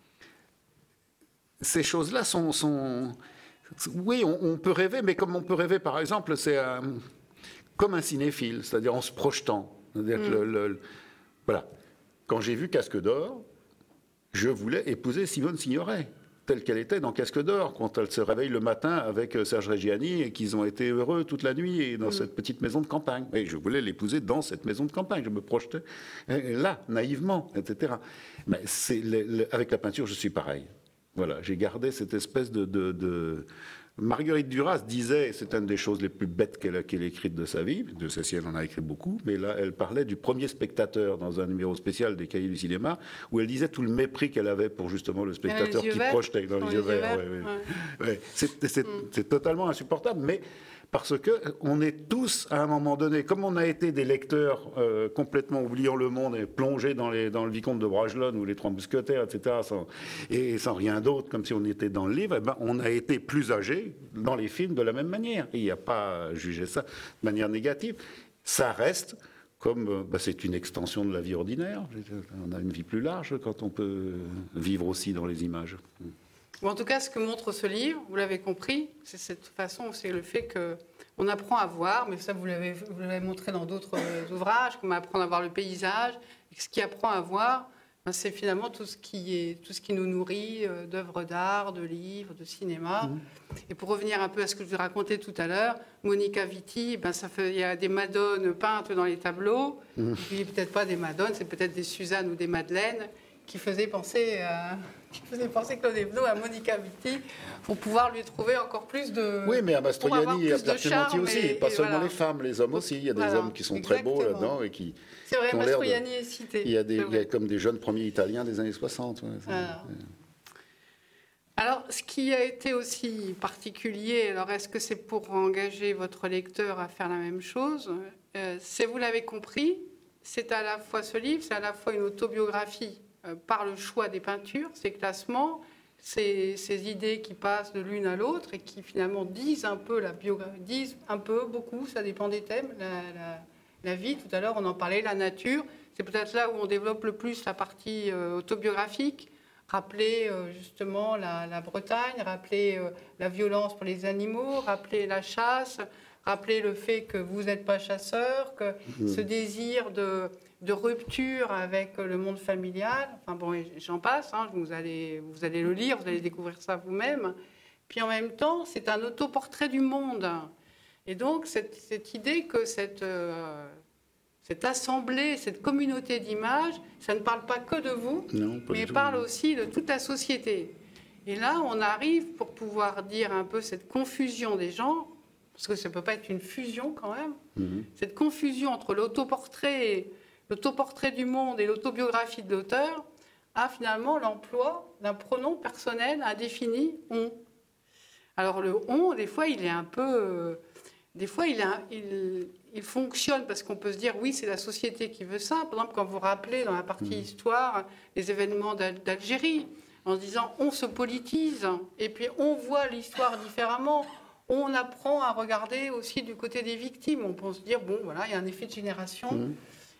ces choses-là sont... sont oui, on, on peut rêver, mais comme on peut rêver, par exemple, c'est un, comme un cinéphile, c'est-à-dire en se projetant. C'est-à-dire que le, le, le, voilà. Quand j'ai vu Casque d'Or, je voulais épouser Simone Signoret, telle qu'elle était dans Casque d'Or, quand elle se réveille le matin avec Serge Reggiani et qu'ils ont été heureux toute la nuit et dans mmh. cette petite maison de campagne. Et je voulais l'épouser dans cette maison de campagne. Je me projetais là, naïvement, et cetera. Mais c'est le, le, avec la peinture, je suis pareil. Voilà, j'ai gardé cette espèce de, de, de, Marguerite Duras disait, c'est une des choses les plus bêtes qu'elle a, qu'elle a écrites de sa vie, de celle-ci elle en a écrit beaucoup, mais là elle parlait du premier spectateur dans un numéro spécial des Cahiers du cinéma, où elle disait tout le mépris qu'elle avait pour justement le spectateur qui verts. projetait dans les, les yeux verts. Ouais, ouais. Ouais. Ouais. C'est, c'est, mm. c'est totalement insupportable, mais parce qu'on est tous, à un moment donné, comme on a été des lecteurs euh, complètement oubliant le monde et plongés dans, les, dans le Vicomte de Bragelonne ou les Trois Mousquetaires, et cetera, sans, et sans rien d'autre, comme si on était dans le livre, eh ben, on a été plus âgés dans les films de la même manière. Il n'y a pas à juger ça de manière négative. Ça reste comme bah, c'est une extension de la vie ordinaire. On a une vie plus large quand on peut vivre aussi dans les images. Bon, en tout cas, ce que montre ce livre, vous l'avez compris, c'est cette façon, c'est le fait qu'on apprend à voir, mais ça vous l'avez, vous l'avez montré dans d'autres ouvrages, qu'on apprend à voir le paysage. Et ce qui apprend à voir, ben, c'est finalement tout ce qui est, tout ce qui nous nourrit euh, d'œuvres d'art, de livres, de cinéma. Mmh. Et pour revenir un peu à ce que je vous racontais tout à l'heure, Monica Vitti, ben, ça fait, il y a des Madones peintes dans les tableaux. Mmh. Et puis peut-être pas des Madones, c'est peut-être des Suzanne ou des Madeleines qui faisaient penser, euh, qui faisaient penser Claude Hebdo à Monica Vitti pour pouvoir lui trouver encore plus de. Oui, mais à Mastroianni et à Bertinotti aussi, et, pas et seulement voilà. les femmes, les hommes aussi. Il y a des voilà, hommes qui sont exactement. très beaux là-dedans et qui. C'est vrai, qui Mastroianni de... est cité. Il y a des, il y a comme des jeunes premiers italiens des années soixante. Ouais, alors. alors, ce qui a été aussi particulier, alors est-ce que c'est pour engager votre lecteur à faire la même chose euh, c'est, vous l'avez compris, c'est à la fois ce livre, c'est à la fois une autobiographie par le choix des peintures, ces classements, ces, ces idées qui passent de l'une à l'autre et qui finalement disent un peu la biographie, disent un peu, beaucoup, ça dépend des thèmes, la, la, la vie, tout à l'heure on en parlait, la nature, c'est peut-être là où on développe le plus la partie euh, autobiographique, rappeler euh, justement la, la Bretagne, rappeler euh, la violence pour les animaux, rappeler la chasse, rappeler le fait que vous n'êtes pas chasseur, que mmh. ce désir de... de rupture avec le monde familial. Enfin bon, j'en passe, hein, vous, allez, vous allez le lire, vous allez découvrir ça vous-même. Puis en même temps, c'est un autoportrait du monde. Et donc, cette, cette idée que cette, euh, cette assemblée, cette communauté d'images, ça ne parle pas que de vous, non, mais parle aussi de toute la société. Et là, on arrive, pour pouvoir dire un peu cette confusion des gens, parce que ça ne peut pas être une fusion quand même, mm-hmm. cette confusion entre l'autoportrait et l'autoportrait du monde et l'autobiographie de l'auteur a finalement l'emploi d'un pronom personnel indéfini « on ». Alors le « on », des fois, il est un peu... Euh, des fois, il, a, il, il fonctionne parce qu'on peut se dire « oui, c'est la société qui veut ça ». Par exemple, quand vous rappelez dans la partie mmh. histoire les événements d'Al- d'Algérie, en se disant « on se politise » et puis on voit l'histoire différemment. On apprend à regarder aussi du côté des victimes. On peut se dire « bon, voilà, il y a un effet de génération mmh. ».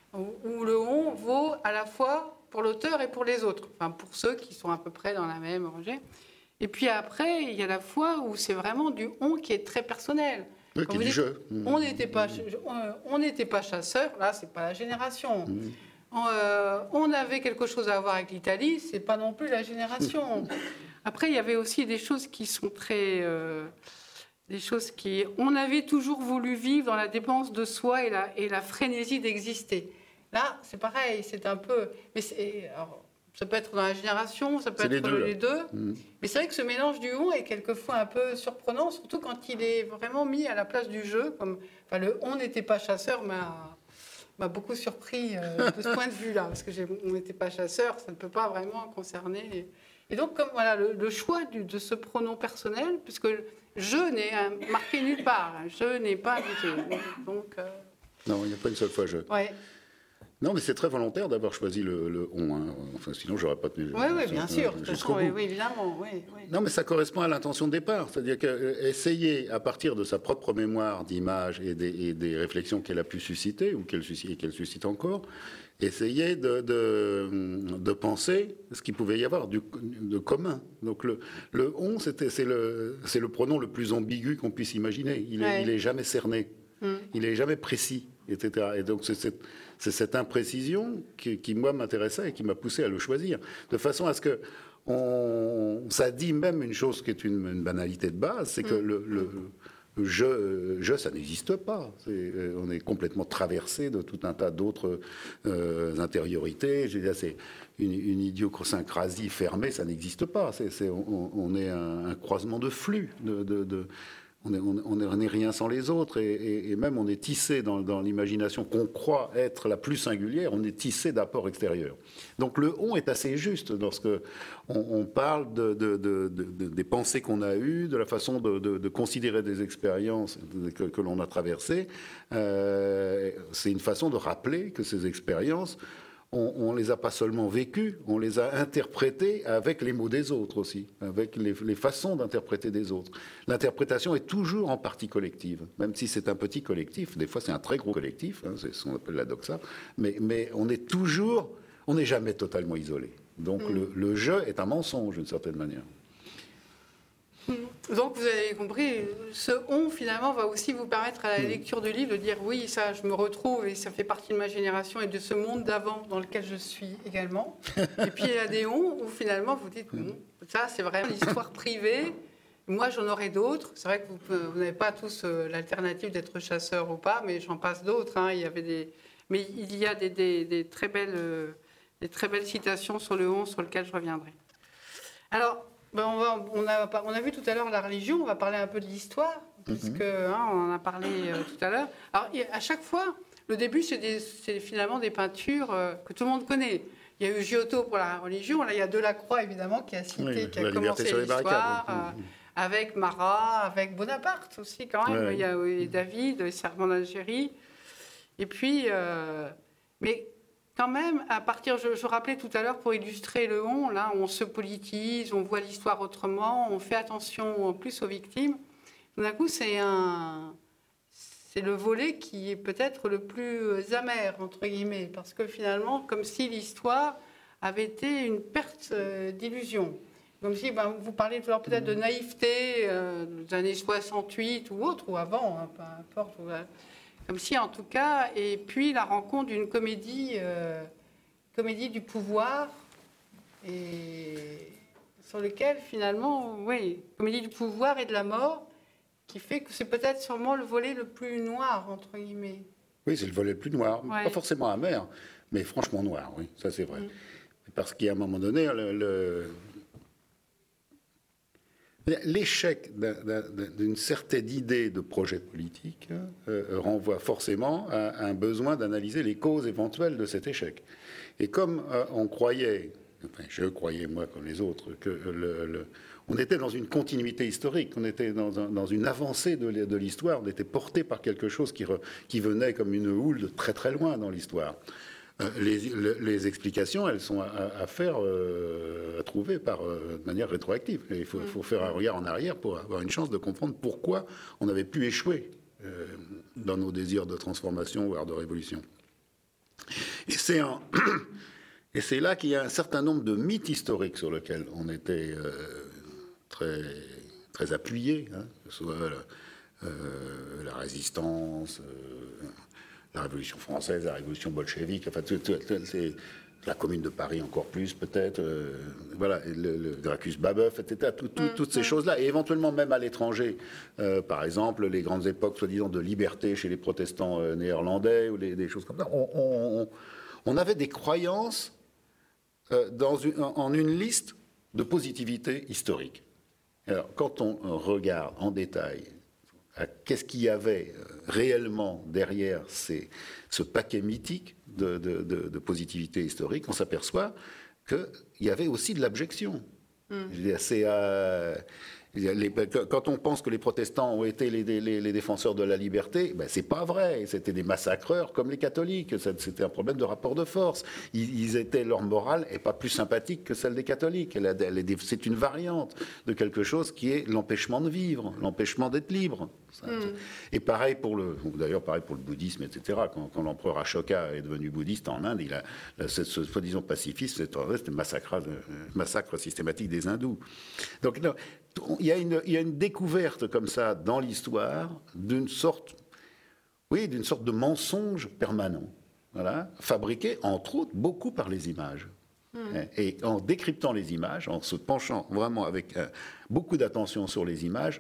Où le « on » vaut à la fois pour l'auteur et pour les autres, enfin pour ceux qui sont à peu près dans la même rangée. Et puis après, il y a la fois où c'est vraiment du « on » qui est très personnel. Oui, qui est du jeu. On n'était pas, on n'était pas chasseurs, là, c'est pas la génération. Mmh. On, euh, on avait quelque chose à voir avec l'Italie, c'est pas non plus la génération. Après, il y avait aussi des choses qui sont très... Euh, des choses qui... On avait toujours voulu vivre dans la dépense de soi et la, et la frénésie d'exister. Là, c'est pareil, c'est un peu... Mais c'est, alors, ça peut être dans la génération, ça peut c'est être les deux. Les deux. Mmh. Mais c'est vrai que ce mélange du « on » est quelquefois un peu surprenant, surtout quand il est vraiment mis à la place du jeu. Comme, enfin, le « on n'était pas chasseur » m'a, m'a beaucoup surpris euh, de ce point de vue-là, parce que j'ai, on n'était pas chasseur, ça ne peut pas vraiment concerner... Les... Et donc, comme voilà, le, le choix du, de ce pronom personnel, puisque je n'ai marqué nulle part, je n'ai pas indiqué. Donc, euh... Non, il n'y a pas une seule fois je. Ouais. Non, mais c'est très volontaire d'avoir choisi le, le on. Hein. Enfin, sinon, j'aurais pas tenu. Oui, oui, bien sûr. De toute façon, oui, oui, évidemment. Oui, oui. Non, mais ça correspond à l'intention de départ. C'est-à-dire qu'essayer, à partir de sa propre mémoire d'images et des, et des réflexions qu'elle a pu susciter, ou qu'elle suscite, et qu'elle suscite encore, essayer de, de, de penser ce qu'il pouvait y avoir du, de commun. Donc le, le « on », c'était, c'est, le, c'est le pronom le plus ambigu qu'on puisse imaginer. Il n'est ouais. il est jamais cerné, mm. il n'est jamais précis, et cetera. Et donc c'est cette, c'est cette imprécision qui, qui, moi, m'intéressait et qui m'a poussé à le choisir. De façon à ce que on, ça dit même une chose qui est une, une banalité de base, c'est mm. que le, le je, je, ça n'existe pas. C'est, on est complètement traversé de tout un tas d'autres euh, intériorités. Je veux dire, c'est une, une idiosyncrasie fermée, ça n'existe pas. C'est, c'est, on, on est un, un croisement de flux. De, de, de, on n'est on on est rien sans les autres. Et, et, et même on est tissé dans, dans l'imagination qu'on croit être la plus singulière, on est tissé d'apports extérieurs. Donc le on est assez juste lorsque on, on parle de, de, de, de, de, des pensées qu'on a eues, de la façon de, de, de considérer des expériences que, que l'on a traversées. Euh, c'est une façon de rappeler que ces expériences, on ne les a pas seulement vécues, on les a interprétées avec les mots des autres aussi, avec les, les façons d'interpréter des autres. L'interprétation est toujours en partie collective, même si c'est un petit collectif, des fois c'est un très gros collectif, hein, c'est ce qu'on appelle la doxa, mais, mais on est toujours, on n'est jamais totalement isolé. Donc mmh. le, le jeu est un mensonge d'une certaine manière. Donc vous avez compris, ce « on » finalement va aussi vous permettre à la lecture du livre de dire oui, ça je me retrouve et ça fait partie de ma génération et de ce monde d'avant dans lequel je suis également. Et puis il y a des « on » où finalement vous dites bon, ça c'est vraiment l'histoire privée, moi j'en aurai d'autres. C'est vrai que vous, vous n'avez pas tous euh, l'alternative d'être chasseur ou pas, mais j'en passe d'autres. Hein. Il y avait des... Mais il y a des, des, des, très belles, euh, des très belles citations sur le « on » sur lesquelles je reviendrai. Alors... Ben on, va, on, a, on a vu tout à l'heure la religion, on va parler un peu de l'histoire, puisque hein, on en a parlé euh, tout à l'heure. Alors, à chaque fois, le début, c'est, des, c'est finalement des peintures euh, que tout le monde connaît. Il y a eu Giotto pour la religion, là, il y a Delacroix, évidemment, qui a cité, oui, qui a commencé l'histoire, euh, avec Marat, avec Bonaparte aussi, quand même. Ouais. Il y a oui, David, les serments d'Algérie. Et puis, euh, mais... Quand même, à partir, je, je rappelais tout à l'heure, pour illustrer le « on », là, on se politise, on voit l'histoire autrement, on fait attention plus aux victimes. Tout d'un coup, c'est, un, c'est le volet qui est peut-être le plus amer, entre guillemets, parce que finalement, comme si l'histoire avait été une perte d'illusion. Comme si, ben, vous parlez tout à l'heure peut-être de naïveté euh, des années soixante-huit ou autre, ou avant, hein, peu importe. Ou, comme si, en tout cas, et puis la rencontre d'une comédie, euh, comédie du pouvoir, et sur lequel, finalement, oui, comédie du pouvoir et de la mort, qui fait que c'est peut-être sûrement le volet le plus noir, entre guillemets. Oui, c'est le volet le plus noir. Ouais. Pas forcément amer, mais franchement noir, oui, ça c'est vrai. Mmh. Parce qu'à un moment donné, le... le... l'échec d'un, d'un, d'une certaine idée de projet politique euh, renvoie forcément à, à un besoin d'analyser les causes éventuelles de cet échec. Et comme euh, on croyait, enfin, je croyais moi comme les autres, que le, le, on était dans une continuité historique, on était dans, un, dans une avancée de, de l'histoire, on était porté par quelque chose qui, re, qui venait comme une houle de très très loin dans l'histoire. Les, les explications, elles sont à, à faire, euh, à trouver par, euh, de manière rétroactive. Et il faut, faut faire un regard en arrière pour avoir une chance de comprendre pourquoi on avait pu échouer euh, dans nos désirs de transformation, voire de révolution. Et c'est, en, et c'est là qu'il y a un certain nombre de mythes historiques sur lesquels on était euh, très, très appuyé, hein, que ce soit la, euh, la résistance... Euh, la Révolution française, la Révolution bolchevique, enfin, tout, tout, tout, c'est la Commune de Paris encore plus, peut-être, euh, voilà, le, le Gracchus Babeuf, et cetera, tout, tout, mmh, toutes ces mmh. choses-là, et éventuellement même à l'étranger, euh, par exemple, les grandes époques, soi-disant, de liberté chez les protestants euh, néerlandais, ou les, des choses comme ça, on, on, on avait des croyances euh, dans une, en une liste de positivité historique. Alors, quand on regarde en détail qu'est-ce qu'il y avait réellement derrière ces, ce paquet mythique de, de, de, de positivité historique, on s'aperçoit qu'il y avait aussi de l'abjection. Mm. Je veux dire, c'est, euh, les, quand on pense que les protestants ont été les, les, les défenseurs de la liberté, ben c'est pas vrai. C'était des massacreurs comme les catholiques. C'était un problème de rapport de force. Ils, ils étaient, leur morale n'est pas plus sympathique que celle des catholiques. Elle a, elle est, c'est une variante de quelque chose qui est l'empêchement de vivre, l'empêchement d'être libre. Mm. Et pareil pour le, d'ailleurs pareil pour le bouddhisme, et cetera. Quand, quand l'empereur Ashoka est devenu bouddhiste en Inde, il a, ce, ce soi-disant pacifisme, c'était un massacre, massacre systématique des hindous. Donc non, il y a une, il y a une découverte comme ça dans l'histoire d'une sorte, oui, d'une sorte de mensonge permanent, voilà, fabriqué entre autres beaucoup par les images. Mm. Et en décryptant les images, en se penchant vraiment avec euh, beaucoup d'attention sur les images,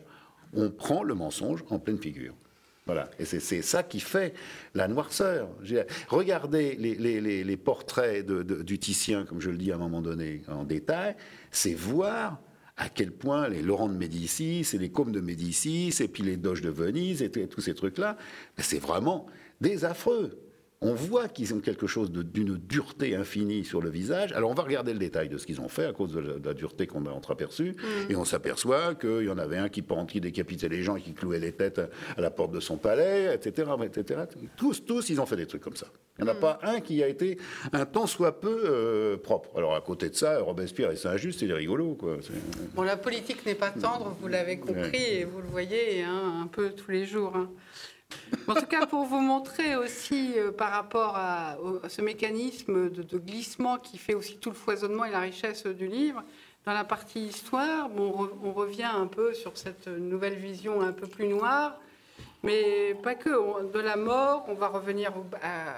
on prend le mensonge en pleine figure. Voilà, et c'est, c'est ça qui fait la noirceur. Regardez les, les, les, les portraits de, de, du Titien, comme je le dis à un moment donné en détail, c'est voir à quel point les Laurent de Médicis, et les Cômes de Médicis, et puis les Doges de Venise, et tous ces trucs-là, c'est vraiment des affreux. On voit qu'ils ont quelque chose de, d'une dureté infinie sur le visage. Alors on va regarder le détail de ce qu'ils ont fait à cause de la, de la dureté qu'on a entreaperçue. Mmh. Et on s'aperçoit qu'il y en avait un qui, qui décapitait les gens et qui clouait les têtes à la porte de son palais, et cetera, et cetera. Tous, tous, ils ont fait des trucs comme ça. Il n'y en a mmh. pas un qui a été un tant soit peu euh, propre. Alors à côté de ça, Robespierre, c'est injuste, c'est rigolo, quoi. C'est... Bon, la politique n'est pas tendre, vous l'avez compris, ouais. Et vous le voyez hein, un peu tous les jours. Hein. En tout cas, pour vous montrer aussi euh, par rapport à, à ce mécanisme de, de glissement qui fait aussi tout le foisonnement et la richesse du livre, dans la partie histoire, bon, on, re, on revient un peu sur cette nouvelle vision un peu plus noire, mais pas que. On, de la mort, on va revenir au, à,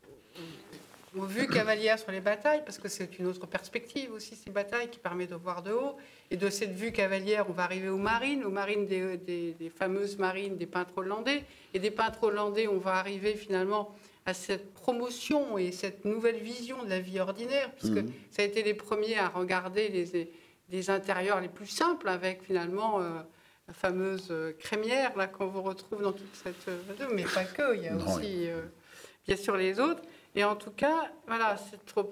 aux vues cavalières sur les batailles, parce que c'est une autre perspective aussi, ces batailles, qui permet de voir de haut. Et de cette vue cavalière, on va arriver aux marines, aux marines des, des, des fameuses marines des peintres hollandais. Et des peintres hollandais, on va arriver finalement à cette promotion et cette nouvelle vision de la vie ordinaire, puisque mmh. ça a été les premiers à regarder les, les intérieurs les plus simples, avec finalement euh, la fameuse crémière là, qu'on vous retrouve dans toute cette... Mais pas que, il y a non, aussi euh, bien sûr les autres. Et en tout cas, voilà, c'est trop...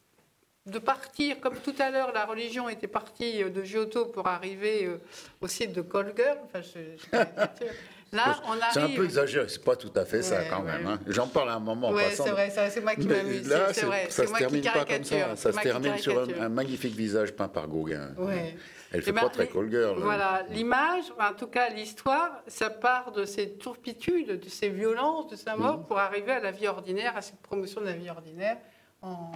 de partir, comme tout à l'heure, la religion était partie de Giotto pour arriver au site de Kolger. Enfin, je, je... Là, on arrive... C'est un peu exagéré, c'est pas tout à fait ouais, ça quand même. Ouais. Hein. J'en parle à un moment en ouais, passant. C'est vrai, c'est, vrai, c'est moi qui m'amuse. Là, c'est, c'est vrai, ça c'est se moi termine qui pas comme ça. Ça se termine sur un, un magnifique visage peint par Gauguin. Ouais. Elle fait ben, pas très Kolger. Voilà, l'image, en tout cas l'histoire, ça part de ces turpitudes, de ces violences, de sa mort, mmh. pour arriver à la vie ordinaire, à cette promotion de la vie ordinaire en,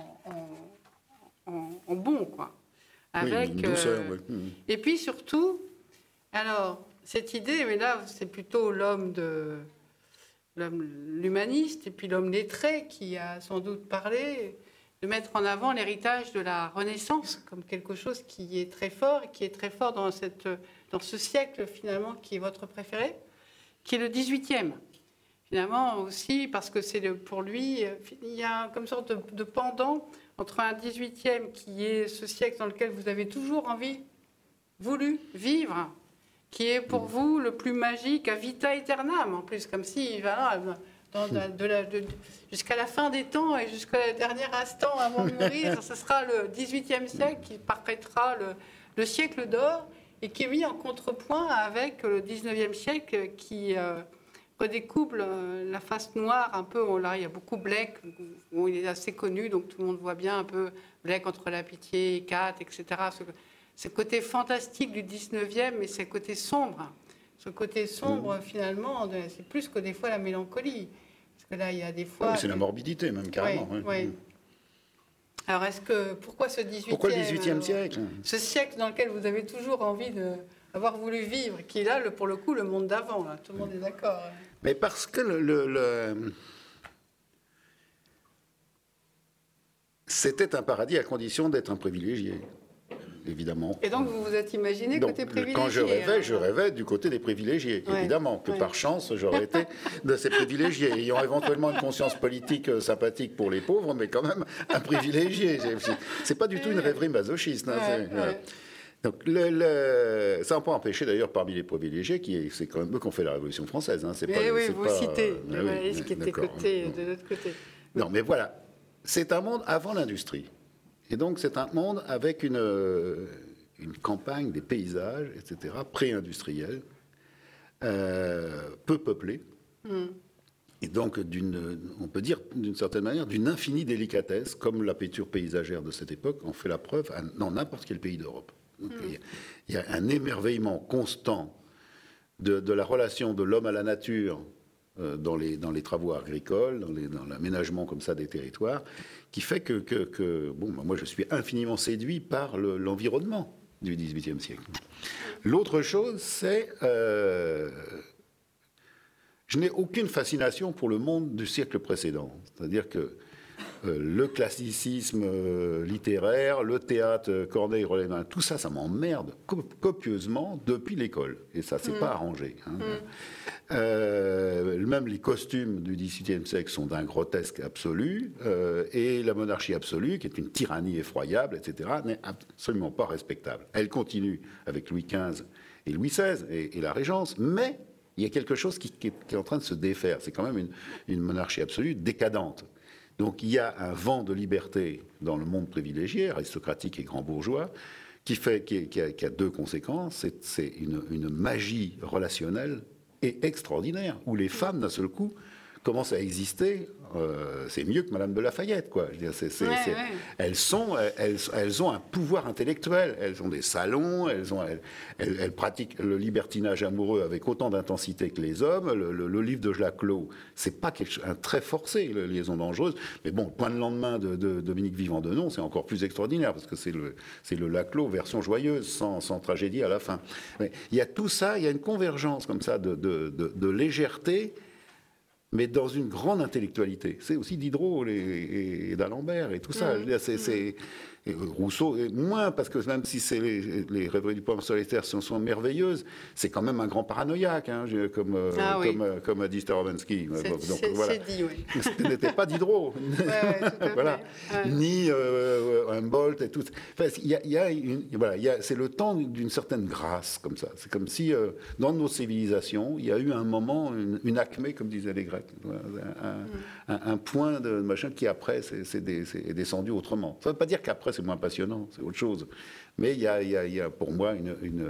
en, en, en bon, quoi. Avec, oui, une douceur, euh, oui. Mmh. Et puis surtout, alors, cette idée, mais là, c'est plutôt l'homme de l'homme, l'humaniste et puis l'homme lettré qui a sans doute parlé, de mettre en avant l'héritage de la Renaissance comme quelque chose qui est très fort et qui est très fort dans, cette, dans ce siècle, finalement, qui est votre préféré, qui est le dix-huitième. Finalement, aussi, parce que c'est le, pour lui, il y a comme sorte de, de pendant entre un dix-huitième qui est ce siècle dans lequel vous avez toujours envie, voulu vivre, qui est pour vous le plus magique, à vita aeternam, en plus, comme si, voilà, dans, de, de la, de, jusqu'à la fin des temps et jusqu'au dernier instant avant de mourir, ce sera le dix-huitième siècle qui paraîtra le, le siècle d'or et qui est mis en contrepoint avec le dix-neuvième siècle qui euh, redécouvre la face noire un peu. On, là, il y a beaucoup Blake, où il est assez connu, donc tout le monde voit bien un peu Blake entre la pitié, Kat, et cetera. Ce, ce côté fantastique du dix-neuvième, mais c'est côté sombre. Ce côté sombre, mmh. finalement, c'est plus que des fois la mélancolie. Parce que là, il y a des fois... Oui, c'est la morbidité, même, carrément. Oui, oui. Mmh. Alors, est-ce que... Pourquoi ce dix-huitième Pourquoi le dix-huitième siècle ? Ce siècle dans lequel vous avez toujours envie d'avoir voulu vivre, qui est là, le, pour le coup, le monde d'avant. Là. Tout le monde est d'accord. Mais parce que le... le, le... c'était un paradis à condition d'être un privilégié. Évidemment. Et donc, vous vous êtes imaginé donc, côté privilégié. Quand je rêvais, hein. je rêvais du côté des privilégiés, ouais, évidemment, que ouais. par chance, j'aurais été de ces privilégiés, ayant éventuellement une conscience politique euh, sympathique pour les pauvres, mais quand même un privilégié. C'est pas du tout une rêverie masochiste. Hein, ouais, c'est, ouais. Donc, le, le, ça n'a pas empêché, d'ailleurs, parmi les privilégiés, qui, c'est quand même eux qui ont fait la Révolution française. Hein, c'est mais pas, oui, c'est vous pas, citez, euh, oui, ce qui était côté, de l'autre côté. Non, mais voilà, c'est un monde avant l'industrie. Et donc, c'est un monde avec une... Euh, une campagne, des paysages, et cetera, pré-industriels, euh, peu peuplés, mm. et donc, d'une, on peut dire, d'une certaine manière, d'une infinie délicatesse, comme la peinture paysagère de cette époque en fait la preuve dans n'importe quel pays d'Europe. Donc, mm. il y a un émerveillement constant de, de la relation de l'homme à la nature euh, dans, les, dans les travaux agricoles, dans, les, dans l'aménagement comme ça des territoires, qui fait que, que, que bon, moi, je suis infiniment séduit par le, l'environnement du dix-huitième siècle. L'autre chose, c'est... Euh, je n'ai aucune fascination pour le monde du siècle précédent. C'est-à-dire que euh, le classicisme euh, littéraire, le théâtre Corneille, Rolin, tout ça, ça m'emmerde copieusement depuis l'école. Et ça, c'est mmh. pas arrangé. Hein. Mmh. Euh, même les costumes du dix-huitième siècle sont d'un grotesque absolu, euh, et la monarchie absolue, qui est une tyrannie effroyable, et cetera, n'est absolument pas respectable. Elle continue avec Louis quinze et Louis seize et, et la Régence, mais il y a quelque chose qui, qui, est, qui est en train de se défaire. C'est quand même une, une monarchie absolue décadente. Donc il y a un vent de liberté dans le monde privilégié, aristocratique et grand bourgeois, qui, fait, qui, qui, a, qui a deux conséquences. C'est, c'est une, une magie relationnelle et extraordinaire, où les femmes, d'un seul coup, commencent à exister. Euh, c'est mieux que Madame de Lafayette, quoi. Je veux dire, c'est, c'est, ouais, c'est, ouais. Elles sont, elles, elles ont un pouvoir intellectuel. Elles ont des salons. Elles ont, elles, elles, elles pratiquent le libertinage amoureux avec autant d'intensité que les hommes. Le, le, le livre de Jacques Clos, c'est pas quelque, un trait forcé, la liaison dangereuse. Mais bon, Point de lendemain de, de Dominique Vivant-Denon, c'est encore plus extraordinaire parce que c'est le, c'est le Laclos version joyeuse, sans, sans tragédie à la fin. Mais il y a tout ça. Il y a une convergence comme ça de, de, de, de légèreté, mais dans une grande intellectualité. C'est aussi Diderot et, et d'Alembert et tout ça. Mmh. Je veux dire, c'est, c'est, et Rousseau, et moins, parce que même si c'est les, les rêveries du poème solitaire sont, sont merveilleuses, c'est quand même un grand paranoïaque, hein, comme, ah, comme, oui. comme a dit Starobinsky. C'est, Donc, c'est, voilà. c'est dit, oui. Ce n'était pas Diderot. Ouais, ouais, voilà. Ouais. Ni euh, Humboldt et tout. Enfin, il y a, il y a une, voilà, il y a, c'est le temps d'une certaine grâce, comme ça. C'est comme si, euh, dans nos civilisations, il y a eu un moment, une, une acmé, comme disaient les Grecs, un, un, mm. un, un point de machin qui, après, c'est, c'est, des, c'est descendu autrement. Ça ne veut pas dire qu'après, c'est moins passionnant, c'est autre chose. Mais il y a, il y a, il y a pour moi une, une,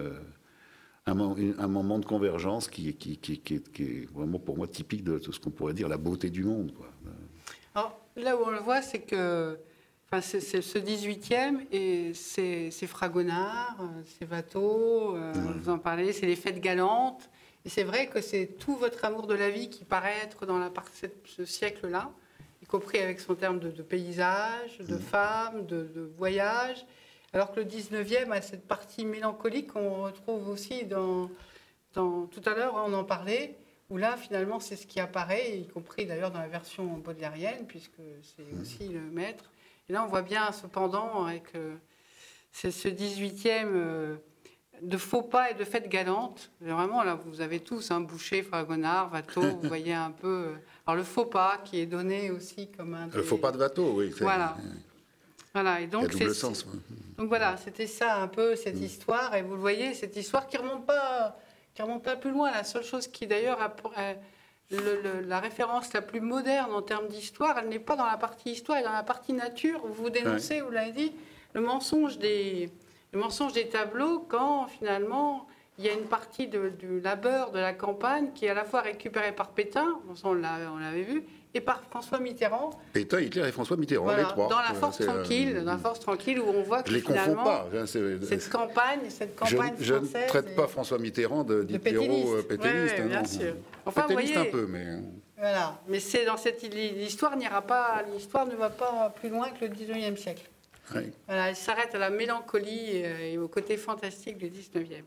un, un moment de convergence qui, qui, qui, qui, qui est vraiment pour moi typique de ce qu'on pourrait dire la beauté du monde, quoi. Alors, là où on le voit, c'est que enfin, c'est, c'est ce dix-huitième, et c'est, c'est Fragonard, c'est Watteau, euh, ouais. vous en parlez, c'est les fêtes galantes. Et c'est vrai que c'est tout votre amour de la vie qui paraît être dans la partie de ce siècle-là, y compris avec son terme de, de paysage, de mmh. femmes, de, de voyage, alors que le dix-neuvième a cette partie mélancolique qu'on retrouve aussi dans, dans... Tout à l'heure, on en parlait, où là, finalement, c'est ce qui apparaît, y compris d'ailleurs dans la version baudelairienne, puisque c'est mmh. aussi le maître. Et là, on voit bien ce pendant avec euh, c'est ce dix-huitième... Euh, de faux pas et de fêtes galantes. Vraiment, là, vous avez tous, hein, Boucher, Fragonard, Watteau, vous voyez un peu... Alors, le faux pas qui est donné aussi comme un... Des... Le faux pas de Watteau, oui. C'est... Voilà. Voilà. Et donc, il y a double sens. Ouais. Donc, voilà, c'était ça un peu, cette mmh. histoire. Et vous le voyez, cette histoire qui ne remonte pas, qui remonte pas plus loin. La seule chose qui, d'ailleurs, a... Le, le, la référence la plus moderne en termes d'histoire, elle n'est pas dans la partie histoire, elle est dans la partie nature. Vous dénoncez, ouais. vous l'avez dit, le mensonge des... Le mensonge des tableaux, quand finalement il y a une partie de, du labeur de la campagne qui est à la fois récupérée par Pétain, on, l'a, on l'avait vu, et par François Mitterrand. Pétain, Hitler et François Mitterrand, voilà, les trois. Dans la force c'est, tranquille, euh, dans la force tranquille, où on voit que je les finalement confonds pas. C'est, cette campagne, cette campagne je, française. Je ne traite pas François Mitterrand de, de pétainiste. pétainiste, ouais, ouais, bien non. sûr. Enfin, pétainiste voyez, un peu, mais. Voilà, mais c'est dans cette l'histoire n'ira pas, l'histoire ne va pas plus loin que le dix-neuvième siècle. Oui. Voilà, elle s'arrête à la mélancolie et au côté fantastique du dix-neuvième.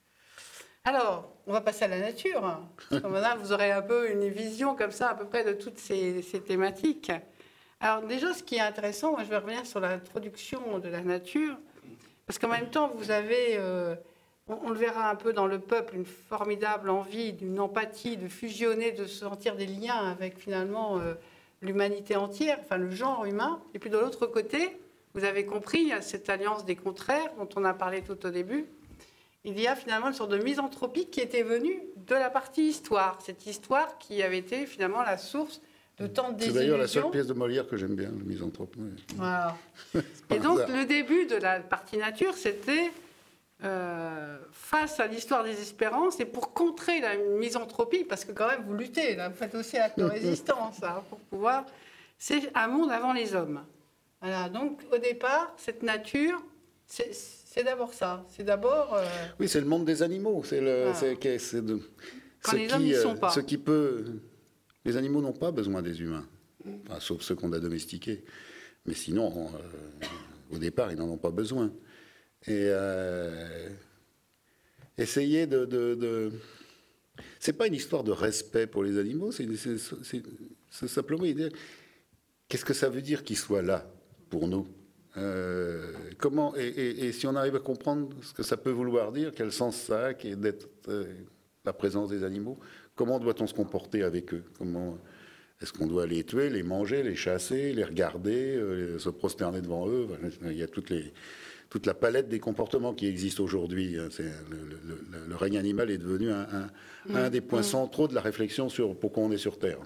Alors, on va passer à la nature. Parce que maintenant, vous aurez un peu une vision comme ça, à peu près, de toutes ces, ces thématiques. Alors, déjà, ce qui est intéressant, moi, je vais revenir sur l'introduction de la nature, parce qu'en même temps, vous avez, euh, on, on le verra un peu dans le peuple, une formidable envie, d'une empathie, de fusionner, de sentir des liens avec, finalement, euh, l'humanité entière, enfin, le genre humain. Et puis, de l'autre côté, vous avez compris, il y a cette alliance des contraires dont on a parlé tout au début. Il y a finalement une sorte de misanthropie qui était venue de la partie histoire. Cette histoire qui avait été finalement la source de tant de désillusions. C'est d'ailleurs la seule pièce de Molière que j'aime bien, le misanthrope. Oui. Voilà. Et donc le début de la partie nature, c'était euh, face à l'histoire des espérances et pour contrer la misanthropie, parce que quand même vous luttez, là, vous faites aussi acte de résistance hein, pour pouvoir... C'est un monde avant les hommes. Voilà, donc au départ, cette nature, c'est, c'est d'abord ça. C'est d'abord. Euh... Oui, c'est le monde des animaux. C'est le. Voilà. C'est, c'est de, Quand les qui, hommes n'y sont pas. Ce qui peut. Les animaux n'ont pas besoin des humains, enfin, sauf ceux qu'on a domestiqués. Mais sinon, euh, au départ, ils n'en ont pas besoin. Et euh, essayer de, de, de. C'est pas une histoire de respect pour les animaux. C'est, c'est, c'est, c'est simplement idée. qu'est-ce que ça veut dire qu'il soit là pour nous ? euh, comment, et, et, et si on arrive à comprendre ce que ça peut vouloir dire, quel sens ça a, qui est d'être euh, la présence des animaux, comment doit-on se comporter avec eux ? Comment, est-ce qu'on doit les tuer, les manger, les chasser, les regarder, euh, se prosterner devant eux ? Il y a toutes les, toute la palette des comportements qui existent aujourd'hui. C'est, le, le, le règne animal est devenu un, un, mmh. un des points mmh. centraux de la réflexion sur pourquoi on est sur Terre.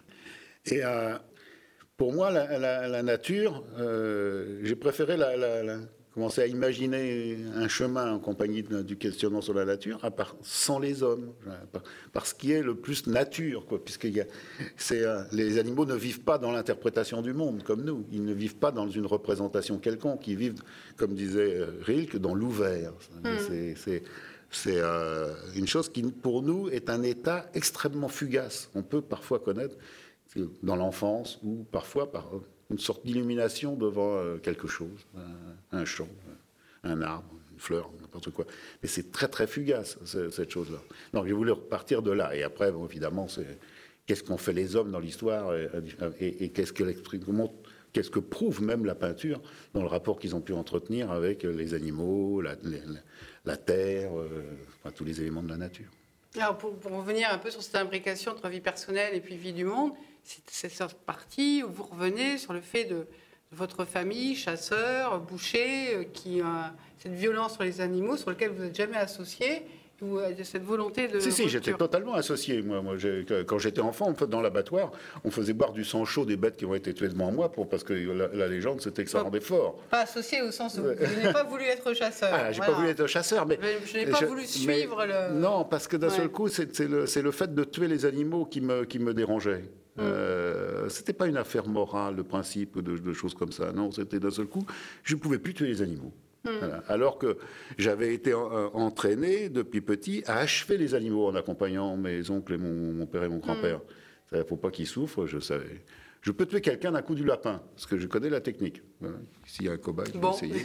Et euh, pour moi, la, la, la nature, euh, j'ai préféré la, la, la, commencer à imaginer un chemin en compagnie de, du questionnement sur la nature, à part, sans les hommes, par, par ce qui est le plus nature, quoi, puisque y a, c'est, euh, les animaux ne vivent pas dans l'interprétation du monde comme nous, ils ne vivent pas dans une représentation quelconque, ils vivent, comme disait Rilke, dans l'ouvert. Mmh. C'est, c'est, c'est euh, une chose qui, pour nous, est un état extrêmement fugace. On peut parfois connaître dans l'enfance ou parfois par une sorte d'illumination devant quelque chose, un, un champ, un arbre, une fleur, n'importe quoi. Mais c'est très très fugace, cette chose-là. Donc j'ai voulu repartir de là. Et après, bon, évidemment, c'est qu'est-ce qu'ont fait les hommes dans l'histoire et, et, et qu'est-ce que comment, qu'est-ce que prouve même la peinture dans le rapport qu'ils ont pu entretenir avec les animaux, la, la, la terre, euh, enfin, tous les éléments de la nature. Alors pour, pour revenir un peu sur cette imbrication entre vie personnelle et puis vie du monde, c'est cette partie où vous revenez sur le fait de, de votre famille, chasseurs, bouchers, qui a cette violence sur les animaux sur laquelle vous n'êtes jamais associé, ou cette volonté de... Si, si, rupture. J'étais totalement associé. Moi, moi j'ai, quand j'étais enfant, en fait, dans l'abattoir, on faisait boire du sang chaud des bêtes qui ont été tuées devant moi, pour, parce que la, la légende, c'était que ça rendait fort. Pas associé au sens où vous n'avez pas voulu être chasseur. Ah, j'ai voilà. pas voulu être chasseur, mais... mais je n'ai pas je, voulu suivre le... Non, parce que d'un ouais. seul coup, c'est, c'est, le, c'est le fait de tuer les animaux qui me, qui me dérangeait. Mmh. Euh, c'était pas une affaire morale, de principe, de, de choses comme ça. Non, c'était d'un seul coup, je ne pouvais plus tuer les animaux. Mmh. Voilà. Alors que j'avais été en, euh, entraîné depuis petit à achever les animaux en accompagnant mes oncles et mon, mon père et mon grand-père. Il mmh. ne faut pas qu'ils souffrent, je savais. Je peux tuer quelqu'un d'un coup du lapin, parce que je connais la technique. Voilà. S'il y a un cobaye, je vais bon. essayer.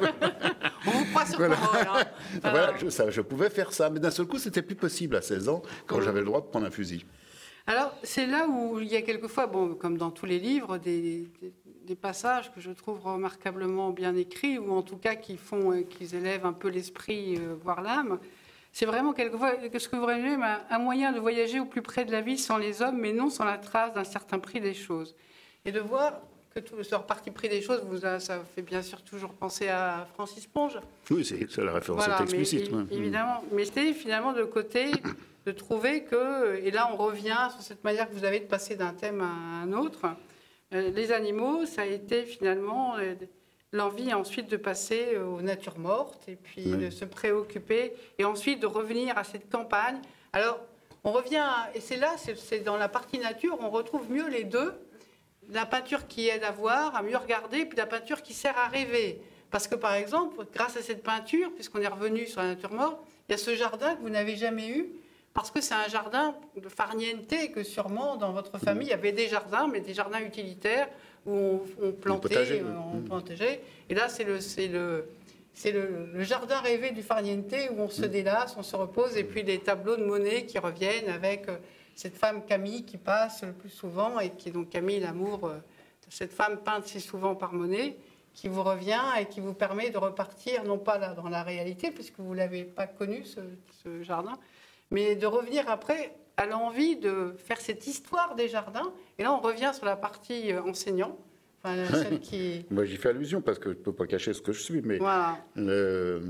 On vous croit sur voilà. parole. Hein. Voilà, je, ça, je pouvais faire ça, mais d'un seul coup, c'était plus possible à seize ans, quand mmh. j'avais le droit de prendre un fusil. Alors, c'est là où il y a quelquefois, bon, comme dans tous les livres, des, des, des passages que je trouve remarquablement bien écrits, ou en tout cas qui font, euh, qu'ils élèvent un peu l'esprit, euh, voire l'âme. C'est vraiment quelquefois ce que vous résumez, un moyen de voyager au plus près de la vie sans les hommes, mais non sans la trace d'un certain prix des choses. Et de voir que tout ce parti pris des choses, vous a, ça fait bien sûr toujours penser à Francis Ponge. Oui, c'est, c'est la référence voilà, explicite. Mais, évidemment, mais c'était finalement de côté... de trouver que, et là on revient sur cette manière que vous avez de passer d'un thème à un autre, euh, les animaux, ça a été finalement euh, l'envie ensuite de passer aux natures mortes, et puis oui. de se préoccuper, et ensuite de revenir à cette campagne. Alors, on revient, à, et c'est là, c'est, c'est dans la partie nature, on retrouve mieux les deux, la peinture qui aide à voir, à mieux regarder, puis la peinture qui sert à rêver. Parce que par exemple, grâce à cette peinture, puisqu'on est revenu sur la nature morte, il y a ce jardin que vous n'avez jamais eu, parce que c'est un jardin de farniente, que sûrement dans votre famille, il y avait des jardins, mais des jardins utilitaires où on, on plantait, on plantait. Et là, c'est, le, c'est, le, c'est le, le jardin rêvé du farniente où on se délasse, on se repose, et puis les tableaux de Monet qui reviennent avec cette femme Camille qui passe le plus souvent, et qui est donc Camille l'amour, cette femme peinte si souvent par Monet, qui vous revient et qui vous permet de repartir, non pas là, dans la réalité, puisque vous ne l'avez pas connu, ce, ce jardin, mais de revenir après à l'envie de faire cette histoire des jardins. Et là, on revient sur la partie enseignant. Enfin, celle qui... Moi, j'y fais allusion parce que je ne peux pas cacher ce que je suis. Mais voilà. le...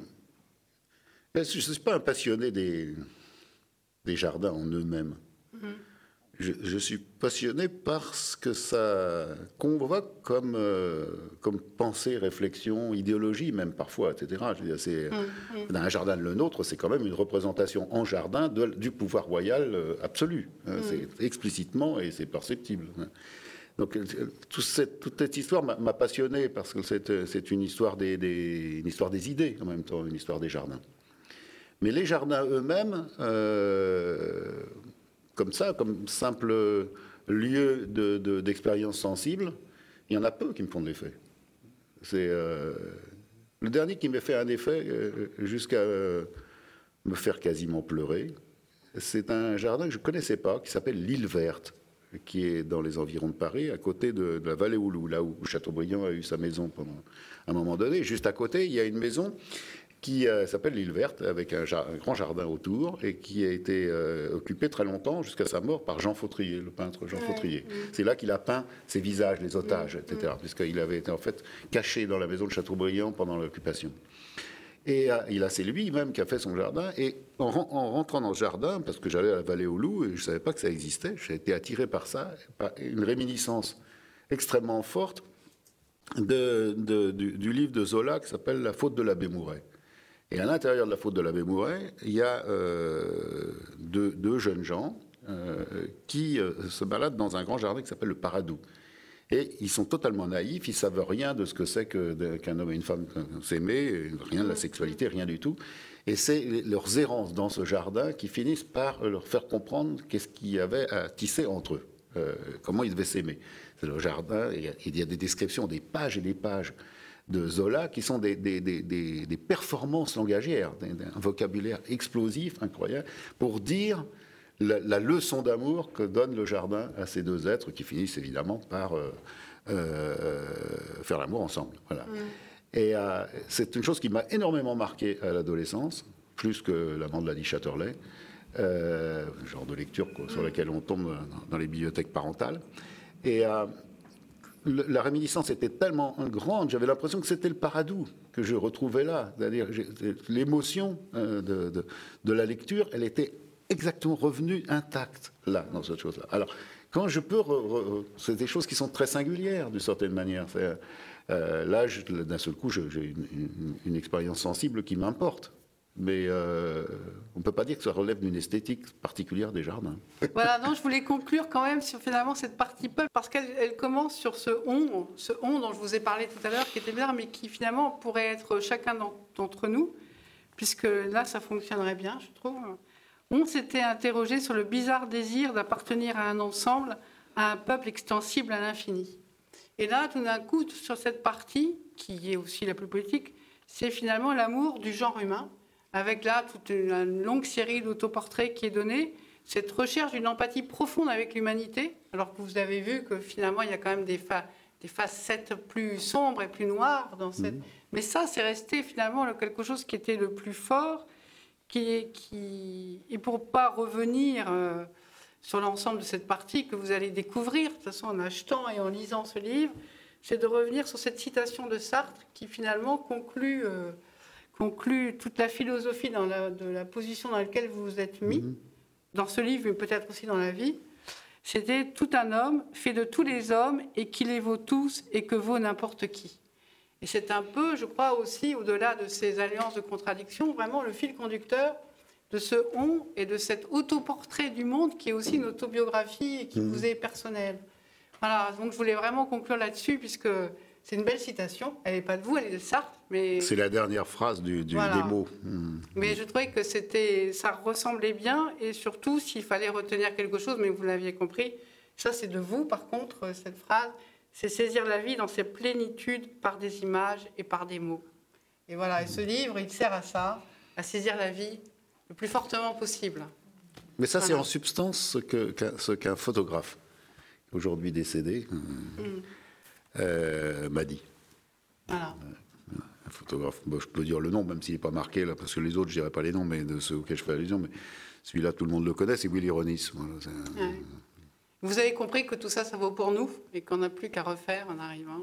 je ne suis pas un passionné des, des jardins en eux-mêmes. Mm-hmm. Je, je suis passionné par ce que ça convoque comme, euh, comme pensée, réflexion, idéologie, même parfois, et cetera. Je veux dire, c'est, mmh, mmh. Dans un jardin de le nôtre, c'est quand même une représentation en jardin de, du pouvoir royal euh, absolu. Mmh. C'est explicitement et c'est perceptible. Donc, tout cette, toute cette histoire m'a, m'a passionné parce que c'est, c'est une, histoire des, des, une histoire des idées, en même temps, une histoire des jardins. Mais les jardins eux-mêmes... Euh, comme ça, comme simple lieu de, de, d'expérience sensible, il y en a peu qui me font de l'effet. C'est euh, le dernier qui m'a fait un effet euh, jusqu'à euh, me faire quasiment pleurer. C'est un jardin que je ne connaissais pas, qui s'appelle l'Île Verte. qui est dans les environs de Paris, à côté de, de la vallée aux Loups, là où Chateaubriand a eu sa maison pendant un moment donné. Juste à côté, il y a une maison qui euh, s'appelle l'Île Verte, avec un, un grand jardin autour, et qui a été euh, occupée très longtemps, jusqu'à sa mort, par Jean Fautrier, le peintre Jean ouais, Fautrier. Oui. C'est là qu'il a peint ses visages, les otages, oui, et cetera, oui. Puisqu'il avait été en fait caché dans la maison de Chateaubriand pendant l'occupation. Et euh, il a, c'est lui-même qui a fait son jardin, et en, en rentrant dans ce jardin, parce que j'allais à la vallée aux Loups, et je ne savais pas que ça existait, j'ai été attiré par ça, par une réminiscence extrêmement forte de, de, du, du livre de Zola qui s'appelle « La faute de l'abbé Mouret ». Et à l'intérieur de la faute de l'abbé Mouret, il y a euh, deux, deux jeunes gens euh, qui euh, se baladent dans un grand jardin qui s'appelle le Paradou. Et ils sont totalement naïfs, ils ne savent rien de ce que c'est que de, qu'un homme et une femme s'aimer, rien de la sexualité, rien du tout. Et c'est leurs errances dans ce jardin qui finissent par leur faire comprendre qu'est-ce qu'il y avait à tisser entre eux, euh, comment ils devaient s'aimer. C'est le jardin, et il y a des descriptions, des pages et des pages de Zola, qui sont des, des, des, des, des performances langagières, un vocabulaire explosif, incroyable, pour dire la, la leçon d'amour que donne le jardin à ces deux êtres qui finissent évidemment par euh, euh, faire l'amour ensemble. Voilà. Mmh. Et euh, c'est une chose qui m'a énormément marqué à l'adolescence, plus que l'amant de Lady Chatterley, euh, genre de lecture quoi, sur laquelle on tombe dans, dans les bibliothèques parentales. Et euh, la réminiscence était tellement grande, j'avais l'impression que c'était le Paradou que je retrouvais là. C'est-à-dire l'émotion de, de, de la lecture, elle était exactement revenue intacte là, dans cette chose-là. Alors, quand je peux... Re, re, c'est des choses qui sont très singulières, d'une certaine manière. C'est, euh, là, je, d'un seul coup, je, j'ai une, une, une expérience sensible qui m'importe. Mais euh, on ne peut pas dire que ça relève d'une esthétique particulière des jardins. Voilà, non, je voulais conclure quand même sur finalement cette partie peuple, parce qu'elle elle commence sur ce on, ce on dont je vous ai parlé tout à l'heure, qui était bien, mais qui finalement pourrait être chacun d'entre nous, puisque là, ça fonctionnerait bien, je trouve. On s'était interrogé sur le bizarre désir d'appartenir à un ensemble, à un peuple extensible à l'infini. Et là, tout d'un coup, sur cette partie, qui est aussi la plus politique, c'est finalement l'amour du genre humain, avec là toute une longue série d'autoportraits qui est donnée, cette recherche d'une empathie profonde avec l'humanité, alors que vous avez vu que finalement il y a quand même des, fa- des facettes plus sombres et plus noires dans cette... Mmh. Mais ça, c'est resté finalement quelque chose qui était le plus fort, qui est, qui... et pour ne pas revenir euh, sur l'ensemble de cette partie que vous allez découvrir, de toute façon en achetant et en lisant ce livre, c'est de revenir sur cette citation de Sartre qui finalement conclut... Euh, conclut toute la philosophie dans la, de la position dans laquelle vous vous êtes mis, mmh. dans ce livre, mais peut-être aussi dans la vie. C'était tout un homme fait de tous les hommes et qui les vaut tous et que vaut n'importe qui. Et c'est un peu, je crois aussi, au-delà de ces alliances de contradiction, vraiment le fil conducteur de ce on et de cet autoportrait du monde qui est aussi une autobiographie et qui mmh. vous est personnelle. Voilà, donc je voulais vraiment conclure là-dessus puisque c'est une belle citation. Elle n'est pas de vous, elle est de Sartre. Mais... C'est la dernière phrase du, du, voilà. des mots. Mmh. Mais je trouvais que c'était, ça ressemblait bien. Et surtout, s'il fallait retenir quelque chose, mais vous l'aviez compris, ça c'est de vous, par contre, cette phrase, c'est saisir la vie dans ses plénitudes par des images et par des mots. Et voilà, et ce livre, il sert à ça, à saisir la vie le plus fortement possible. Mais ça, voilà. c'est en substance ce, que, qu'un, ce qu'un photographe, aujourd'hui décédé, mmh. euh, m'a dit. Voilà. Un photographe, bon, je peux dire le nom, même s'il n'est pas marqué, là, parce que les autres, je ne dirais pas les noms, mais de ceux auxquels je fais allusion, mais celui-là, tout le monde le connaît, c'est Willy Ronis. Voilà, c'est un... ouais. Vous avez compris que tout ça, ça vaut pour nous, et qu'on n'a plus qu'à refaire en arrivant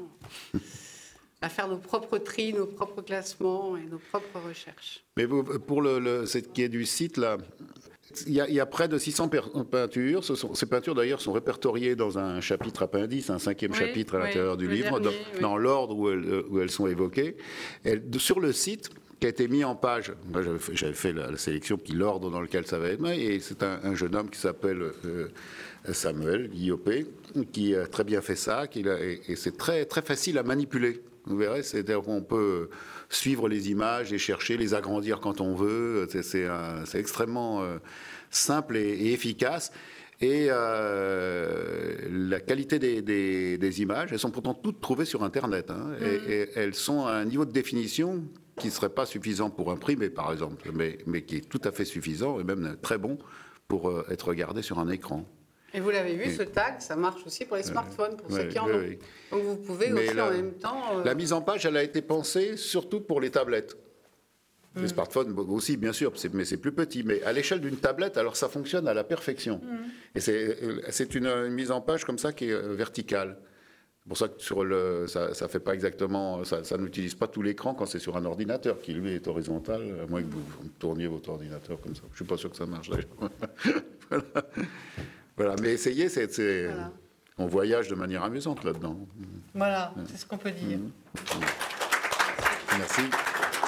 à faire nos propres tris, nos propres classements et nos propres recherches. Mais pour le, le, ce qui est du site, là, il y, a, il y a près de six cents peintures. Ce sont, ces peintures, d'ailleurs, sont répertoriées dans un chapitre appendice, un cinquième oui, chapitre à oui, l'intérieur du livre, dernier, dans, oui. dans l'ordre où elles, où elles sont évoquées. Et sur le site, qui a été mis en page, moi j'avais fait, j'avais fait la, la sélection, puis l'ordre dans lequel ça va être mis, et c'est un, un jeune homme qui s'appelle euh, Samuel Guillopé, qui a très bien fait ça, qui a, et, et c'est très, très facile à manipuler. Vous verrez, c'est-à-dire qu'on peut suivre les images et chercher, les agrandir quand on veut. C'est, c'est, un, c'est extrêmement euh, simple et, et efficace. Et euh, la qualité des, des, des images, elles sont pourtant toutes trouvées sur Internet. Hein, mmh. et, et elles sont à un niveau de définition qui ne serait pas suffisant pour imprimer, par exemple, mais, mais qui est tout à fait suffisant et même très bon pour euh, être regardé sur un écran. Et vous l'avez vu, et... ce tag, ça marche aussi pour les smartphones, pour ouais, ceux qui en ouais, ont. Ouais. Donc vous pouvez mais aussi la, en même temps... Euh... La mise en page, elle a été pensée surtout pour les tablettes. Les mmh. smartphones aussi, bien sûr, c'est, mais c'est plus petit. Mais à l'échelle d'une tablette, alors ça fonctionne à la perfection. Mmh. Et c'est, c'est une, une mise en page comme ça qui est verticale. C'est pour ça que sur le, ça, ça fait pas exactement, ça, ça n'utilise pas tout l'écran quand c'est sur un ordinateur qui lui est horizontal, à moins que vous, vous tourniez votre ordinateur comme ça. Je suis pas sûr que ça marche d'ailleurs. Voilà. Voilà. Mais essayez, c'est, c'est... Voilà. On voyage de manière amusante là-dedans. Voilà, c'est ce qu'on peut dire. Mmh. Merci.